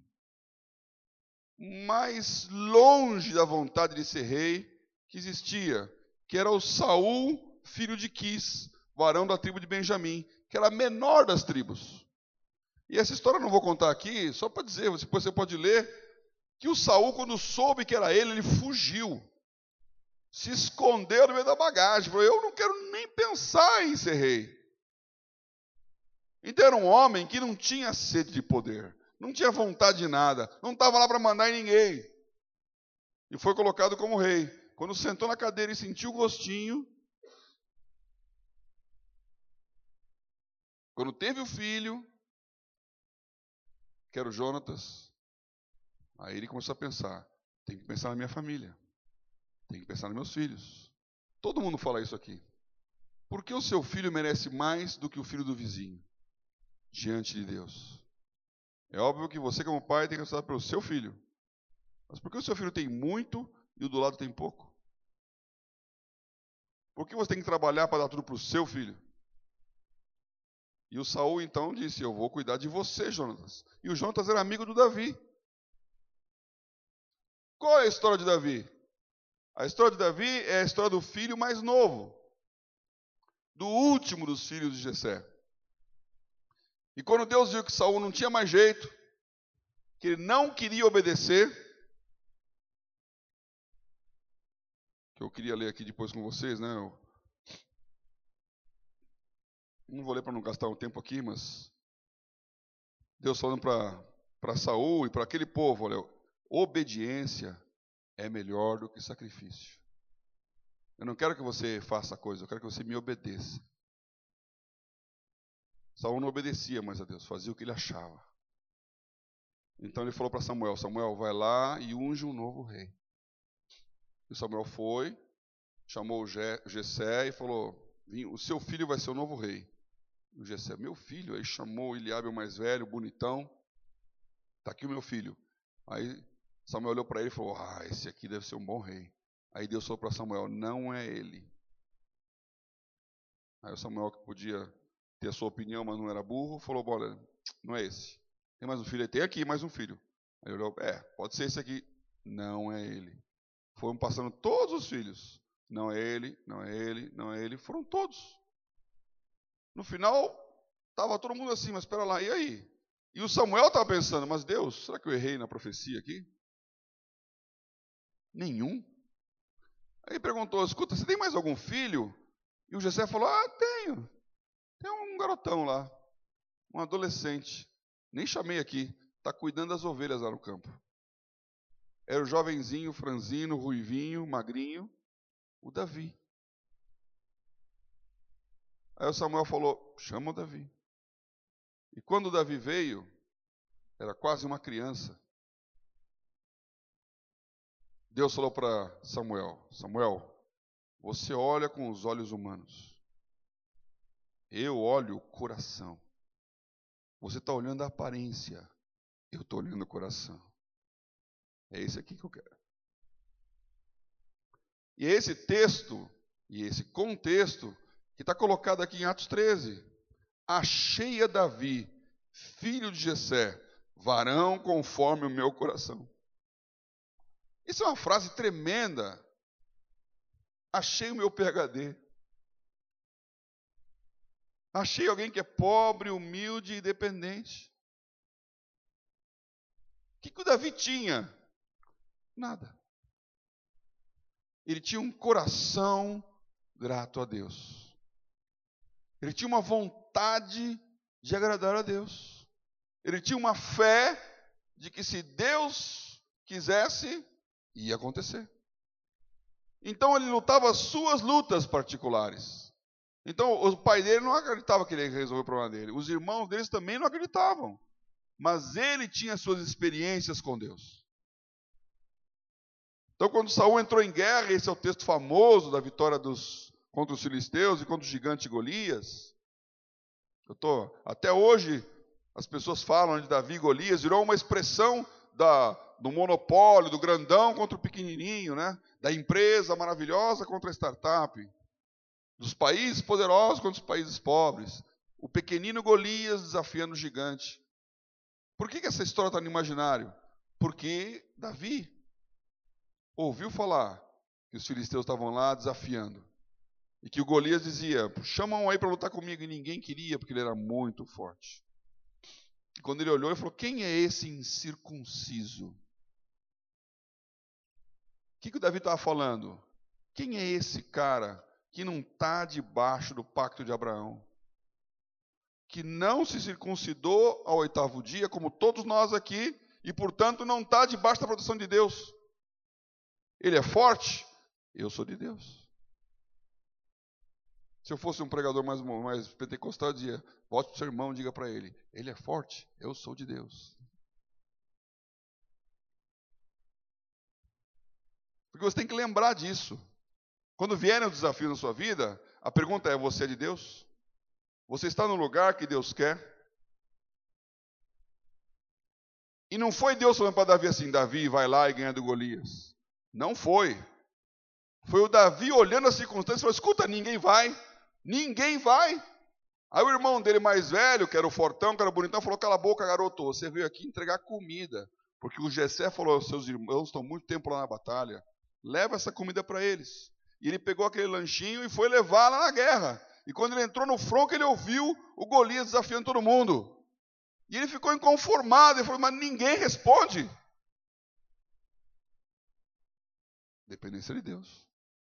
mais longe da vontade de ser rei que existia, que era o Saul, filho de Quis, varão da tribo de Benjamim, que era a menor das tribos. E essa história eu não vou contar aqui, só para dizer, depois você pode ler, que o Saul, quando soube que era ele, ele fugiu. Se escondeu no meio da bagagem. Falou, eu não quero nem pensar em ser rei. Então era um homem que não tinha sede de poder, não tinha vontade de nada, não estava lá para mandar em ninguém. E foi colocado como rei. Quando sentou na cadeira e sentiu o gostinho, quando teve o filho, que era o Jonatas, aí ele começou a pensar, tem que pensar na minha família, tem que pensar nos meus filhos. Todo mundo fala isso aqui. Por que o seu filho merece mais do que o filho do vizinho diante de Deus? É óbvio que você, como pai, tem que pensar pelo seu filho. Mas por que o seu filho tem muito e o do lado tem pouco? Por que você tem que trabalhar para dar tudo para o seu filho? E o Saul então disse, eu vou cuidar de você, Jonatas. E o Jonatas era amigo do Davi. Qual é a história de Davi? A história de Davi é a história do filho mais novo, do último dos filhos de Jessé. E quando Deus viu que Saul não tinha mais jeito, que ele não queria obedecer, que eu queria ler aqui depois com vocês, né? Eu não vou ler para não gastar um tempo aqui, mas Deus falando para Saul e para aquele povo, olha, obediência é melhor do que sacrifício. Eu não quero que você faça a coisa, eu quero que você me obedeça. Saul não obedecia mais a Deus, fazia o que ele achava. Então ele falou para Samuel, Samuel, vai lá e unge um novo rei. E Samuel foi, chamou Jessé e falou, o seu filho vai ser o novo rei. O Jessé, meu filho, aí chamou Eliabe, o mais velho, bonitão, está aqui o meu filho. Aí Samuel olhou para ele e falou, ah, esse aqui deve ser um bom rei. Aí Deus falou para Samuel, não é ele. Aí o Samuel, que podia ter a sua opinião, mas não era burro, falou, olha, não é esse. Tem mais um filho? Ele tem aqui mais um filho. Aí ele olhou, é, pode ser esse aqui. Não é ele. Foram passando todos os filhos. Não é ele, não é ele, não é ele. Foram todos. No final, estava todo mundo assim, mas espera lá, e aí? E o Samuel estava pensando, mas Deus, será que eu errei na profecia aqui? Nenhum. Aí ele perguntou, escuta, você tem mais algum filho? E o Jessé falou, ah, tenho. Tem um garotão lá, um adolescente. Nem chamei aqui, está cuidando das ovelhas lá no campo. Era o jovenzinho, franzino, ruivinho, magrinho, o Davi. Aí o Samuel falou, chama o Davi. E quando o Davi veio, era quase uma criança. Deus falou para Samuel, Samuel, você olha com os olhos humanos. Eu olho o coração. Você está olhando a aparência. Eu estou olhando o coração. É esse aqui que eu quero. E é esse texto, e esse contexto, que está colocado aqui em Atos treze. Achei a Davi, filho de Jessé, varão conforme o meu coração. Isso é uma frase tremenda. Achei o meu P H D. Achei alguém que é pobre, humilde e dependente. O que, que o Davi tinha? Nada. Ele tinha um coração grato a Deus. Ele tinha uma vontade de agradar a Deus. Ele tinha uma fé de que se Deus quisesse, ia acontecer. Então ele lutava as suas lutas particulares. Então o pai dele não acreditava que ele ia resolver o problema dele. Os irmãos deles também não acreditavam. Mas ele tinha suas experiências com Deus. Então quando Saul entrou em guerra, esse é o texto famoso da vitória dos, contra os filisteus e contra o gigante Golias. Eu tô, até hoje as pessoas falam de Davi e Golias, virou uma expressão da, do monopólio, do grandão contra o pequenininho, né? Da empresa maravilhosa contra a startup, dos países poderosos contra os países pobres, o pequenino Golias desafiando o gigante. Por que, que essa história está no imaginário? Porque Davi ouviu falar que os filisteus estavam lá desafiando, e que o Golias dizia, chamam aí para lutar comigo, e ninguém queria, porque ele era muito forte. E quando ele olhou, ele falou, quem é esse incircunciso? O que, que o Davi estava falando? Quem é esse cara que não está debaixo do pacto de Abraão? Que não se circuncidou ao oitavo dia, como todos nós aqui, e portanto não está debaixo da proteção de Deus. Ele é forte? Eu sou de Deus. Se eu fosse um pregador mais, mais pentecostal, eu dizia, volte para o seu irmão e diga para ele, ele é forte? Eu sou de Deus. Porque você tem que lembrar disso. Quando vierem os desafios na sua vida, a pergunta é, você é de Deus? Você está no lugar que Deus quer? E não foi Deus falando para Davi assim, Davi, vai lá e ganha do Golias. Não foi. Foi o Davi olhando as circunstâncias e falou, escuta, ninguém vai. Ninguém vai. Aí o irmão dele mais velho, que era o fortão, que era o bonitão, falou, cala a boca, garoto, você veio aqui entregar comida. Porque o Jessé falou, seus irmãos estão muito tempo lá na batalha. Leva essa comida para eles. E ele pegou aquele lanchinho e foi levar lá na guerra. E quando ele entrou no fronco, ele ouviu o Golias desafiando todo mundo. E ele ficou inconformado. Ele falou, mas ninguém responde. Dependência de Deus.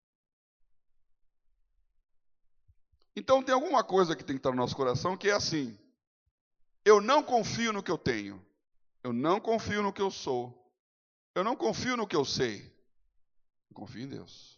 Então tem alguma coisa que tem que estar no nosso coração que é assim. Eu não confio no que eu tenho. Eu não confio no que eu sou. Eu não confio no que eu sei. Eu confio em Deus.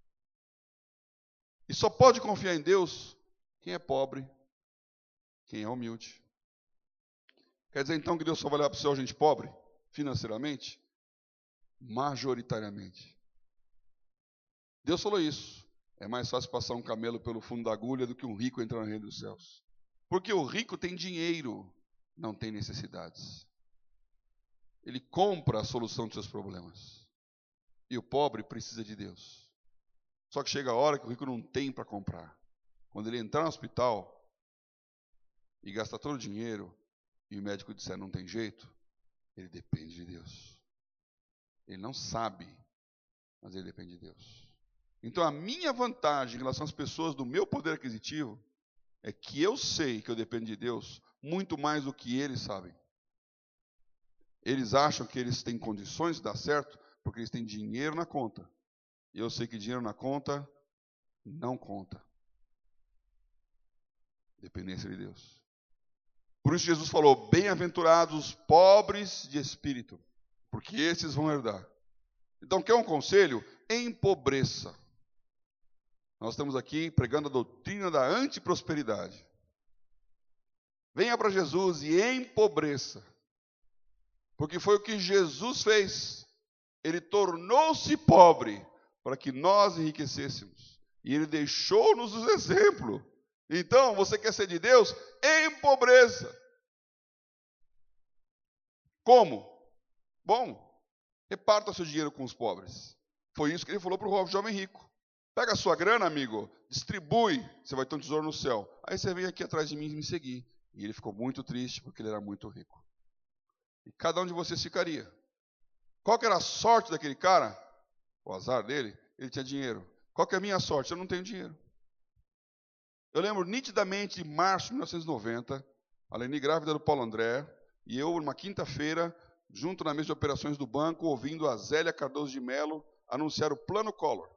E só pode confiar em Deus quem é pobre, quem é humilde. Quer dizer então que Deus só vai olhar para o céu gente pobre, financeiramente? Majoritariamente. Deus falou isso. É mais fácil passar um camelo pelo fundo da agulha do que um rico entrar no reino dos céus. Porque o rico tem dinheiro, não tem necessidades. Ele compra a solução dos seus problemas. E o pobre precisa de Deus. Só que chega a hora que o rico não tem para comprar. Quando ele entrar no hospital e gastar todo o dinheiro e o médico disser não tem jeito, ele depende de Deus. Ele não sabe, mas ele depende de Deus. Então a minha vantagem em relação às pessoas do meu poder aquisitivo é que eu sei que eu dependo de Deus muito mais do que eles sabem. Eles acham que eles têm condições de dar certo porque eles têm dinheiro na conta. E eu sei que dinheiro na conta não conta. Dependência de Deus. Por isso Jesus falou, bem-aventurados os pobres de espírito, porque esses vão herdar. Então, quer um conselho? Empobreça. Nós estamos aqui pregando a doutrina da antiprosperidade. Venha para Jesus e empobreça. Porque foi o que Jesus fez. Ele tornou-se pobre para que nós enriquecêssemos. E ele deixou-nos o exemplo. Então, você quer ser de Deus? Empobreça. Como? Bom, reparta seu dinheiro com os pobres. Foi isso que ele falou para o jovem rico. Pega a sua grana, amigo, distribui, você vai ter um tesouro no céu. Aí você vem aqui atrás de mim e me seguir. E ele ficou muito triste porque ele era muito rico. E cada um de vocês ficaria. Qual que era a sorte daquele cara? O azar dele? Ele tinha dinheiro. Qual que é a minha sorte? Eu não tenho dinheiro. Eu lembro nitidamente de março de mil novecentos e noventa, a Leni grávida do Paulo André, e eu, numa quinta-feira, junto na mesa de operações do banco, ouvindo a Zélia Cardoso de Mello anunciar o Plano Collor.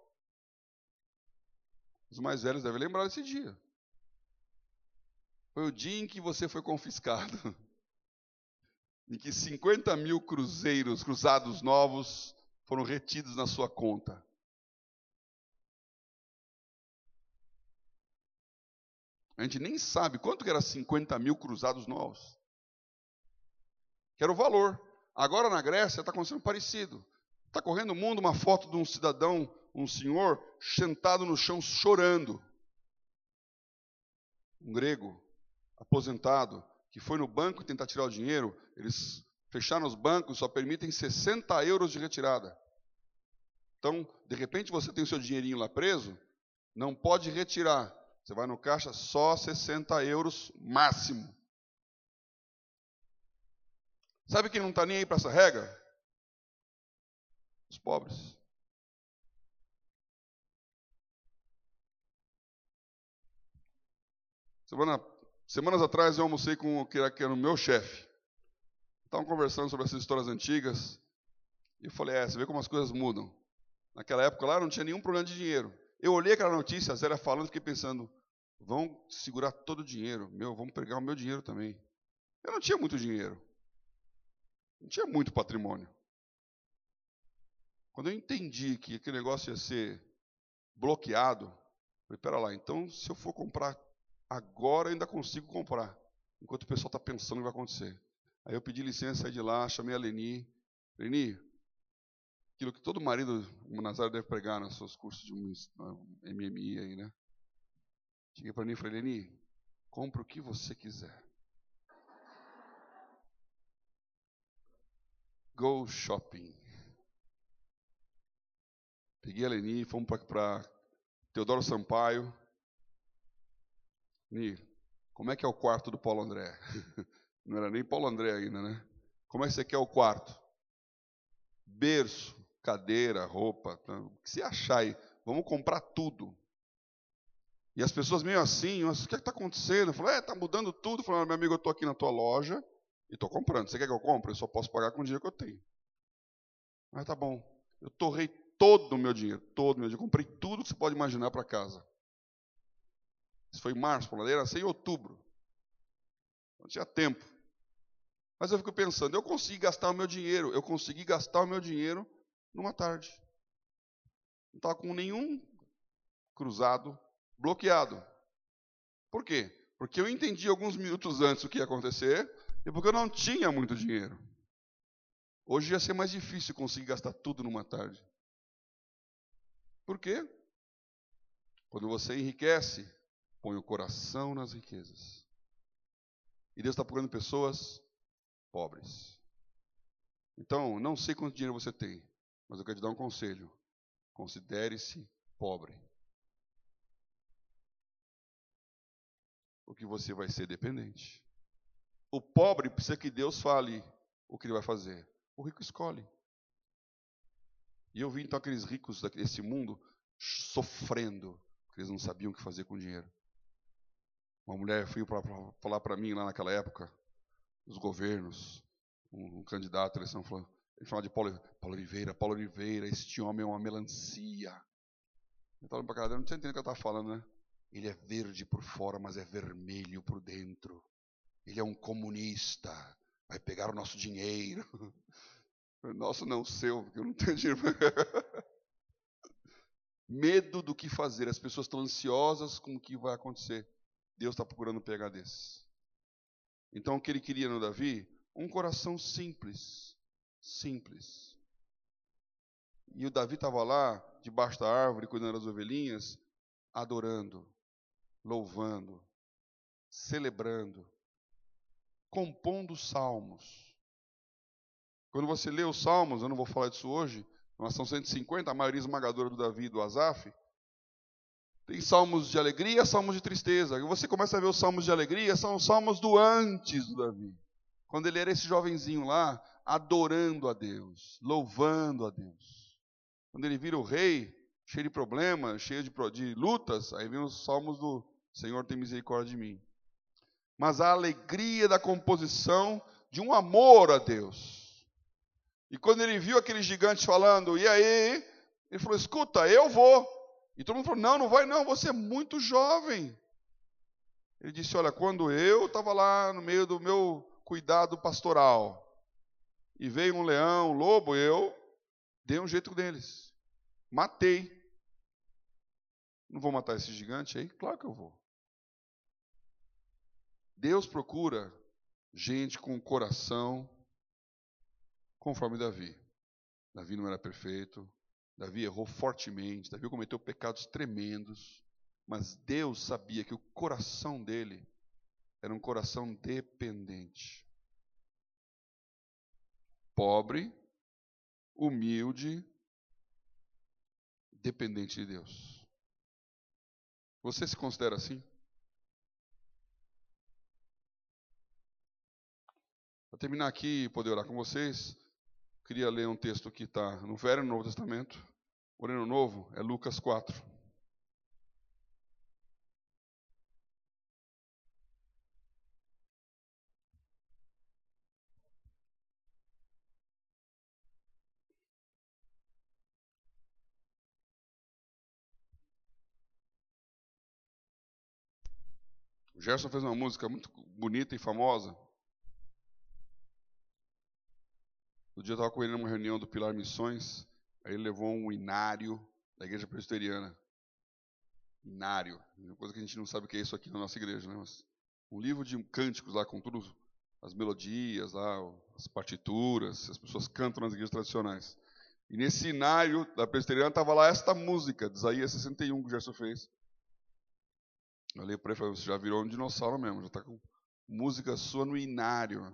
Os mais velhos devem lembrar desse dia. Foi o dia em que você foi confiscado. Em que cinquenta mil cruzeiros, cruzados novos, foram retidos na sua conta. A gente nem sabe quanto que era cinquenta mil cruzados novos. Que era o valor. Agora na Grécia está acontecendo parecido. Está correndo o mundo uma foto de um cidadão, um senhor, sentado no chão chorando. Um grego, aposentado, que foi no banco tentar tirar o dinheiro. Eles fecharam os bancos, só permitem sessenta euros de retirada. Então, de repente você tem o seu dinheirinho lá preso, não pode retirar. Você vai no caixa, só sessenta euros máximo. Sabe quem não está nem aí para essa regra? Os pobres. Semana, semanas atrás eu almocei com o que era, que era o meu chefe. Estavam conversando sobre essas histórias antigas. E eu falei, é, você vê como as coisas mudam. Naquela época lá não tinha nenhum problema de dinheiro. Eu olhei aquela notícia, a Zélia falando, e fiquei pensando, vão segurar todo o dinheiro. Meu, vamos pegar o meu dinheiro também. Eu não tinha muito dinheiro. Não tinha muito patrimônio. Quando eu entendi que aquele negócio ia ser bloqueado, eu falei, pera lá, então se eu for comprar agora, eu ainda consigo comprar. Enquanto o pessoal está pensando o que vai acontecer. Aí eu pedi licença, saí de lá, chamei a Leni. Leni, aquilo que todo marido, o Nazário deve pregar nos seus cursos de M M I aí, né? Cheguei para Leni e falei, Leni, compra o que você quiser. Go shopping. Peguei a Leni, fomos para Teodoro Sampaio. Leni, como é que é o quarto do Paulo André? Não era nem Paulo André ainda, né? Como é que você quer o quarto? Berço, cadeira, roupa, o que você achar aí? Vamos comprar tudo. E as pessoas meio assim, mas o que está acontecendo? Eu falei, é, está mudando tudo. Eu falei, meu amigo, eu estou aqui na tua loja e estou comprando. Você quer que eu compre? Eu só posso pagar com o dinheiro que eu tenho. Mas tá bom. Eu torrei todo o meu dinheiro, todo o meu dinheiro. Eu comprei tudo que você pode imaginar para casa. Isso foi em março, Paulo André, nasci em outubro. Não tinha tempo. Mas eu fico pensando, eu consegui gastar o meu dinheiro, eu consegui gastar o meu dinheiro numa tarde. Não estava com nenhum cruzado bloqueado. Por quê? Porque eu entendi alguns minutos antes o que ia acontecer e porque eu não tinha muito dinheiro. Hoje ia ser mais difícil conseguir gastar tudo numa tarde. Por quê? Quando você enriquece, põe o coração nas riquezas. E Deus está procurando pessoas pobres. Então, não sei quanto dinheiro você tem, mas eu quero te dar um conselho. Considere-se pobre. Porque você vai ser dependente. O pobre precisa que Deus fale o que ele vai fazer. O rico escolhe. E eu vi então aqueles ricos desse mundo sofrendo, porque eles não sabiam o que fazer com o dinheiro. Uma mulher veio para falar para mim lá naquela época, dos governos, um, um candidato à eleição, falou, ele falava de Paulo, Paulo Oliveira, Paulo Oliveira, este homem é uma melancia. Eu estava para cara, não tinha entendido o que eu estava falando, né? Ele é verde por fora, mas é vermelho por dentro. Ele é um comunista, vai pegar o nosso dinheiro. Nosso não, seu, porque eu não tenho dinheiro. Medo do que fazer. As pessoas estão ansiosas com o que vai acontecer. Deus está procurando pegar desses. Então, o que ele queria no Davi? Um coração simples. Simples. E o Davi estava lá, debaixo da árvore, cuidando das ovelhinhas, adorando, louvando, celebrando, compondo salmos. Quando você lê os Salmos, eu não vou falar disso hoje, mas são cento e cinquenta, a maioria esmagadora do Davi e do Asaf. Tem salmos de alegria, salmos de tristeza. E você começa a ver os salmos de alegria, são os salmos do antes do Davi. Quando ele era esse jovenzinho lá, adorando a Deus, louvando a Deus. Quando ele vira o rei, cheio de problemas, cheio de, de lutas, aí vem os salmos do Senhor tem misericórdia de mim. Mas a alegria da composição de um amor a Deus. E quando ele viu aquele gigante falando, e aí? Ele falou, escuta, eu vou. E todo mundo falou, não, não vai não, você é muito jovem. Ele disse, olha, quando eu estava lá no meio do meu cuidado pastoral, e veio um leão, um lobo, eu dei um jeito neles. Matei. Não vou matar esse gigante aí? Claro que eu vou. Deus procura gente com coração conforme Davi. Davi não era perfeito. Davi errou fortemente. Davi cometeu pecados tremendos. Mas Deus sabia que o coração dele era um coração dependente. Pobre, humilde, dependente de Deus. Você se considera assim? Para terminar aqui e poder orar com vocês, queria ler um texto que está no Velho e no Novo Testamento. Porém, no Novo é Lucas quatro. O Gerson fez uma música muito bonita e famosa. No dia eu estava com ele numa reunião do Pilar Missões, aí ele levou um inário da igreja presbiteriana. Inário, uma coisa que a gente não sabe o que é isso aqui na nossa igreja, né? Mas um livro de cânticos lá com tudo, as melodias, lá, as partituras, as pessoas cantam nas igrejas tradicionais. E nesse inário da presbiteriana estava lá esta música, de Isaías sessenta e um, que o Gerson fez. Eu olhei para ele e falei, você já virou um dinossauro mesmo, já está com música sua no inário.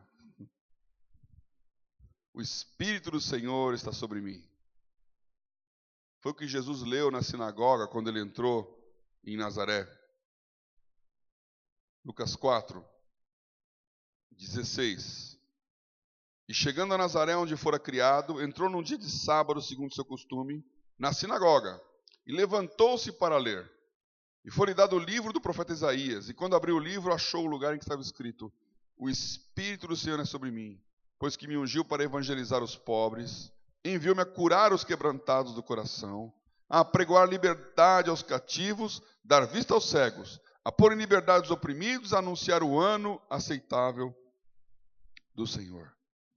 O Espírito do Senhor está sobre mim. Foi o que Jesus leu na sinagoga quando ele entrou em Nazaré. Lucas quatro, dezesseis. E chegando a Nazaré, onde fora criado, entrou num dia de sábado, segundo seu costume, na sinagoga, e levantou-se para ler. E foi-lhe dado o livro do profeta Isaías, e quando abriu o livro, achou o lugar em que estava escrito, o Espírito do Senhor é sobre mim, pois que me ungiu para evangelizar os pobres, enviou-me a curar os quebrantados do coração, a pregoar liberdade aos cativos, dar vista aos cegos, a pôr em liberdade os oprimidos, a anunciar o ano aceitável do Senhor.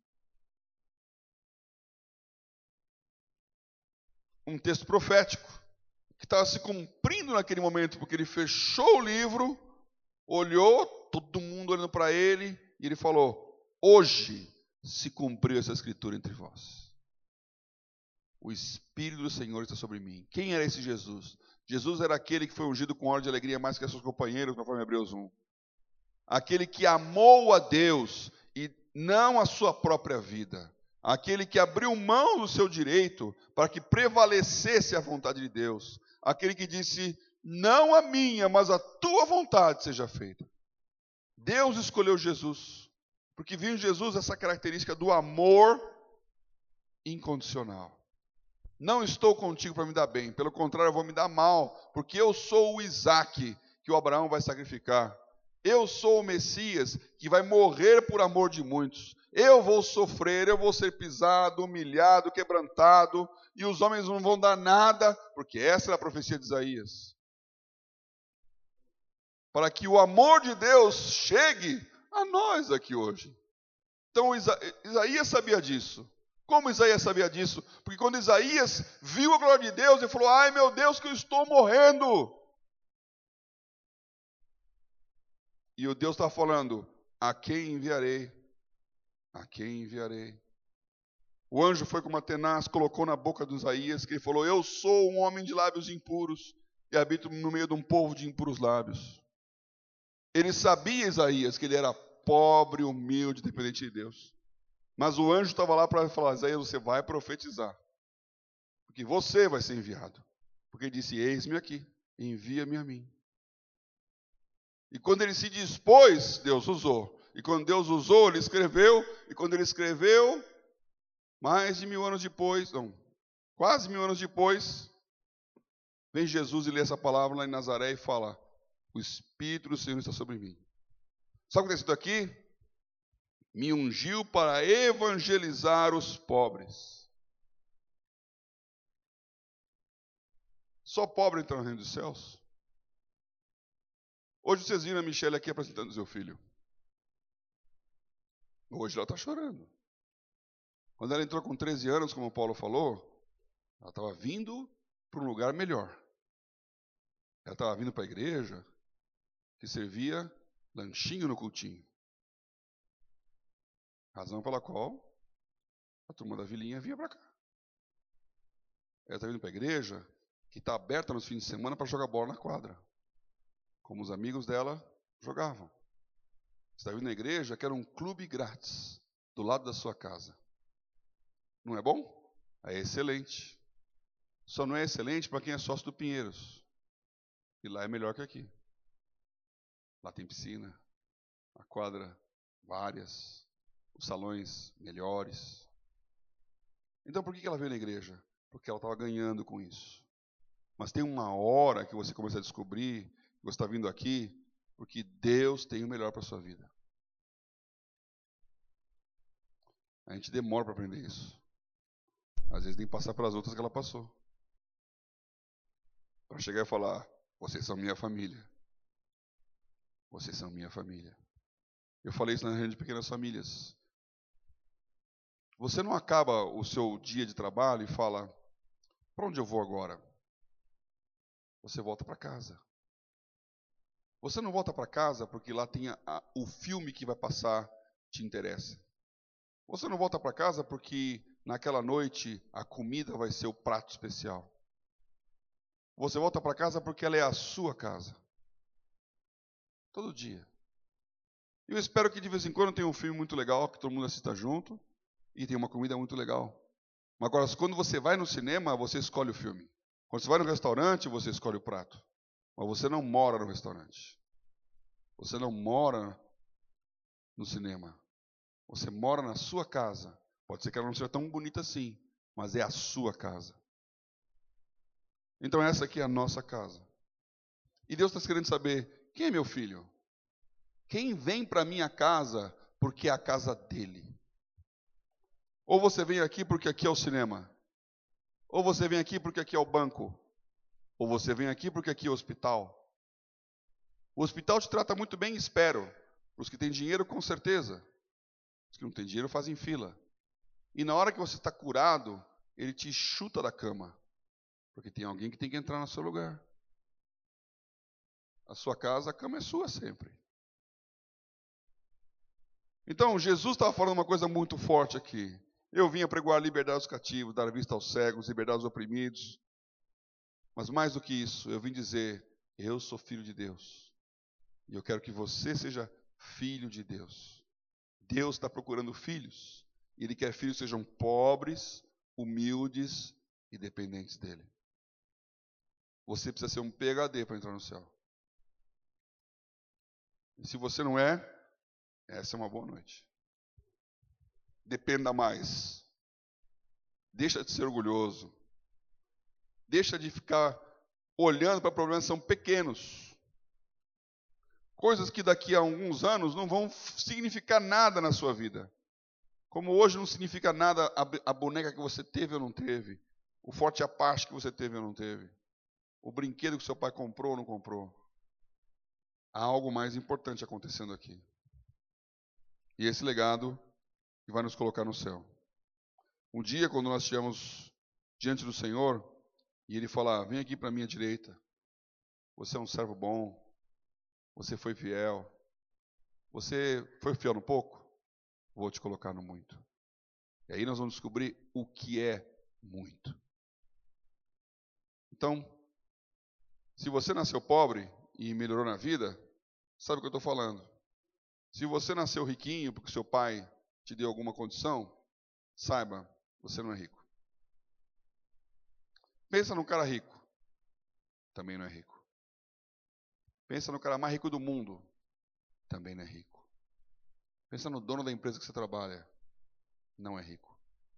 Um texto profético, que estava se cumprindo naquele momento, porque ele fechou o livro, olhou, todo mundo olhando para ele, e ele falou, hoje se cumpriu essa escritura entre vós. O Espírito do Senhor está sobre mim. Quem era esse Jesus? Jesus era aquele que foi ungido com óleo de alegria mais que seus companheiros, conforme Hebreus um. Aquele que amou a Deus e não a sua própria vida. Aquele que abriu mão do seu direito para que prevalecesse a vontade de Deus. Aquele que disse, não a minha, mas a tua vontade seja feita. Deus escolheu Jesus, porque viu em Jesus essa característica do amor incondicional. Não estou contigo para me dar bem, pelo contrário, eu vou me dar mal, porque eu sou o Isaque que o Abraão vai sacrificar. Eu sou o Messias que vai morrer por amor de muitos. Eu vou sofrer, eu vou ser pisado, humilhado, quebrantado, e os homens não vão dar nada, porque essa é a profecia de Isaías. Para que o amor de Deus chegue a nós aqui hoje. Então Isa- Isaías sabia disso. Como Isaías sabia disso? Porque quando Isaías viu a glória de Deus, ele falou, ai meu Deus, que eu estou morrendo. E o Deus está falando, a quem enviarei? A quem enviarei? O anjo foi com uma tenaz, colocou na boca de Isaías, que ele falou, eu sou um homem de lábios impuros, e habito no meio de um povo de impuros lábios. Ele sabia, Isaías, que ele era pobre, humilde, dependente de Deus. Mas o anjo estava lá para falar: Isaías, você vai profetizar. Porque você vai ser enviado. Porque ele disse: eis-me aqui, envia-me a mim. E quando ele se dispôs, Deus usou. E quando Deus usou, ele escreveu. E quando ele escreveu, mais de mil anos depois, não, quase mil anos depois, vem Jesus e lê essa palavra lá em Nazaré e fala: o Espírito do Senhor está sobre mim. Sabe o que está escrito aqui? Me ungiu para evangelizar os pobres. Só pobre entra no reino dos céus? Hoje vocês viram a Michelle aqui apresentando o seu filho. Hoje ela está chorando. Quando ela entrou com treze anos, como o Paulo falou, ela estava vindo para um lugar melhor. Ela estava vindo para a igreja, que servia lanchinho no cultinho. Razão pela qual a turma da vilinha vinha para cá. Ela está vindo para a igreja, que está aberta nos fins de semana para jogar bola na quadra, como os amigos dela jogavam. Está vindo na igreja, que era um clube grátis, do lado da sua casa. Não é bom? É excelente. Só não é excelente para quem é sócio do Pinheiros. E lá é melhor que aqui. Lá tem piscina, a quadra várias, os salões melhores. Então por que ela veio na igreja? Porque ela estava ganhando com isso. Mas tem uma hora que você começa a descobrir que você está vindo aqui porque Deus tem o melhor para a sua vida. A gente demora para aprender isso. Às vezes nem passar pelas outras que ela passou. Para chegar e falar: vocês são minha família. Vocês são minha família. Eu falei isso na reunião de pequenas famílias. Você não acaba o seu dia de trabalho e fala: para onde eu vou agora? Você volta para casa. Você não volta para casa porque lá tem a, a, o filme que vai passar te interessa. Você não volta para casa porque naquela noite a comida vai ser o prato especial. Você volta para casa porque ela é a sua casa. Todo dia. Eu espero que de vez em quando tenha um filme muito legal, que todo mundo assista junto, e tenha uma comida muito legal. Mas agora, quando você vai no cinema, você escolhe o filme. Quando você vai no restaurante, você escolhe o prato. Mas você não mora no restaurante. Você não mora no cinema. Você mora na sua casa. Pode ser que ela não seja tão bonita assim, mas é a sua casa. Então essa aqui é a nossa casa. E Deus está querendo saber: quem é meu filho? Quem vem para minha casa porque é a casa dele? Ou você vem aqui porque aqui é o cinema? Ou você vem aqui porque aqui é o banco? Ou você vem aqui porque aqui é o hospital? O hospital te trata muito bem, espero. Os que têm dinheiro, com certeza. Os que não têm dinheiro fazem fila. E na hora que você está curado, ele te chuta da cama. Porque tem alguém que tem que entrar no seu lugar. A sua casa, a cama é sua sempre. Então, Jesus estava falando uma coisa muito forte aqui. Eu vim apregoar liberdade aos cativos, dar vista aos cegos, liberdade aos oprimidos. Mas mais do que isso, eu vim dizer: eu sou filho de Deus. E eu quero que você seja filho de Deus. Deus está procurando filhos. E Ele quer filhos que sejam pobres, humildes e dependentes dEle. Você precisa ser um P H D para entrar no céu. E se você não é, essa é uma boa noite. Dependa mais. Deixa de ser orgulhoso. Deixa de ficar olhando para problemas que são pequenos. Coisas que daqui a alguns anos não vão significar nada na sua vida. Como hoje não significa nada a boneca que você teve ou não teve. O forte Apache que você teve ou não teve. O brinquedo que seu pai comprou ou não comprou. Há algo mais importante acontecendo aqui. E esse legado que vai nos colocar no céu. Um dia, quando nós estivermos diante do Senhor, e Ele falar: vem aqui para a minha direita. Você é um servo bom. Você foi fiel. Você foi fiel no pouco? Vou te colocar no muito. E aí nós vamos descobrir o que é muito. Então, se você nasceu pobre e melhorou na vida, sabe o que eu estou falando. Se você nasceu riquinho porque seu pai te deu alguma condição, saiba, você não é rico. Pensa num cara rico, também não é rico. Pensa no cara mais rico do mundo, também não é rico. Pensa no dono da empresa que você trabalha, não é rico.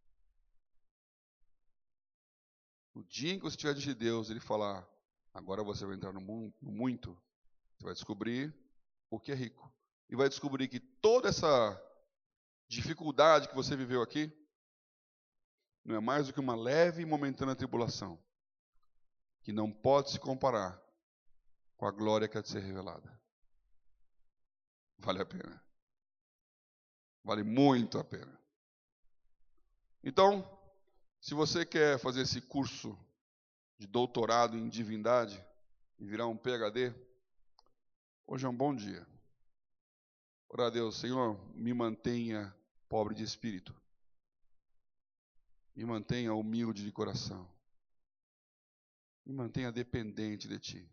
No dia em que você estiver diante de Deus, Ele falar, agora você vai entrar no muito, você vai descobrir o que é rico. E vai descobrir que toda essa dificuldade que você viveu aqui, não é mais do que uma leve e momentânea tribulação, que não pode se comparar com a glória que há de ser revelada. Vale a pena. Vale muito a pena. Então, se você quer fazer esse curso de doutorado em divindade e virar um P H D, hoje é um bom dia. Ora a Deus, Senhor, me mantenha pobre de espírito. Me mantenha humilde de coração. Me mantenha dependente de Ti.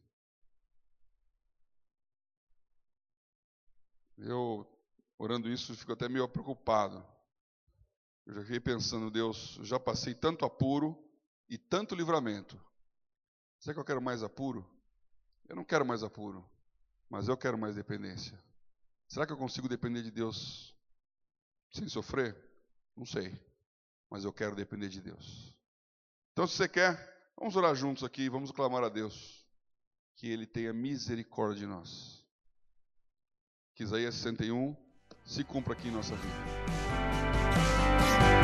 Eu, orando isso, fico até meio preocupado. Eu já fiquei pensando, Deus, eu já passei tanto apuro e tanto livramento. Será que eu quero mais apuro? Eu não quero mais apuro, mas eu quero mais dependência. Será que eu consigo depender de Deus sem sofrer? Não sei, mas eu quero depender de Deus. Então, se você quer, vamos orar juntos aqui, vamos clamar a Deus que Ele tenha misericórdia de nós. Que Isaías sessenta e um se cumpra aqui em nossa vida.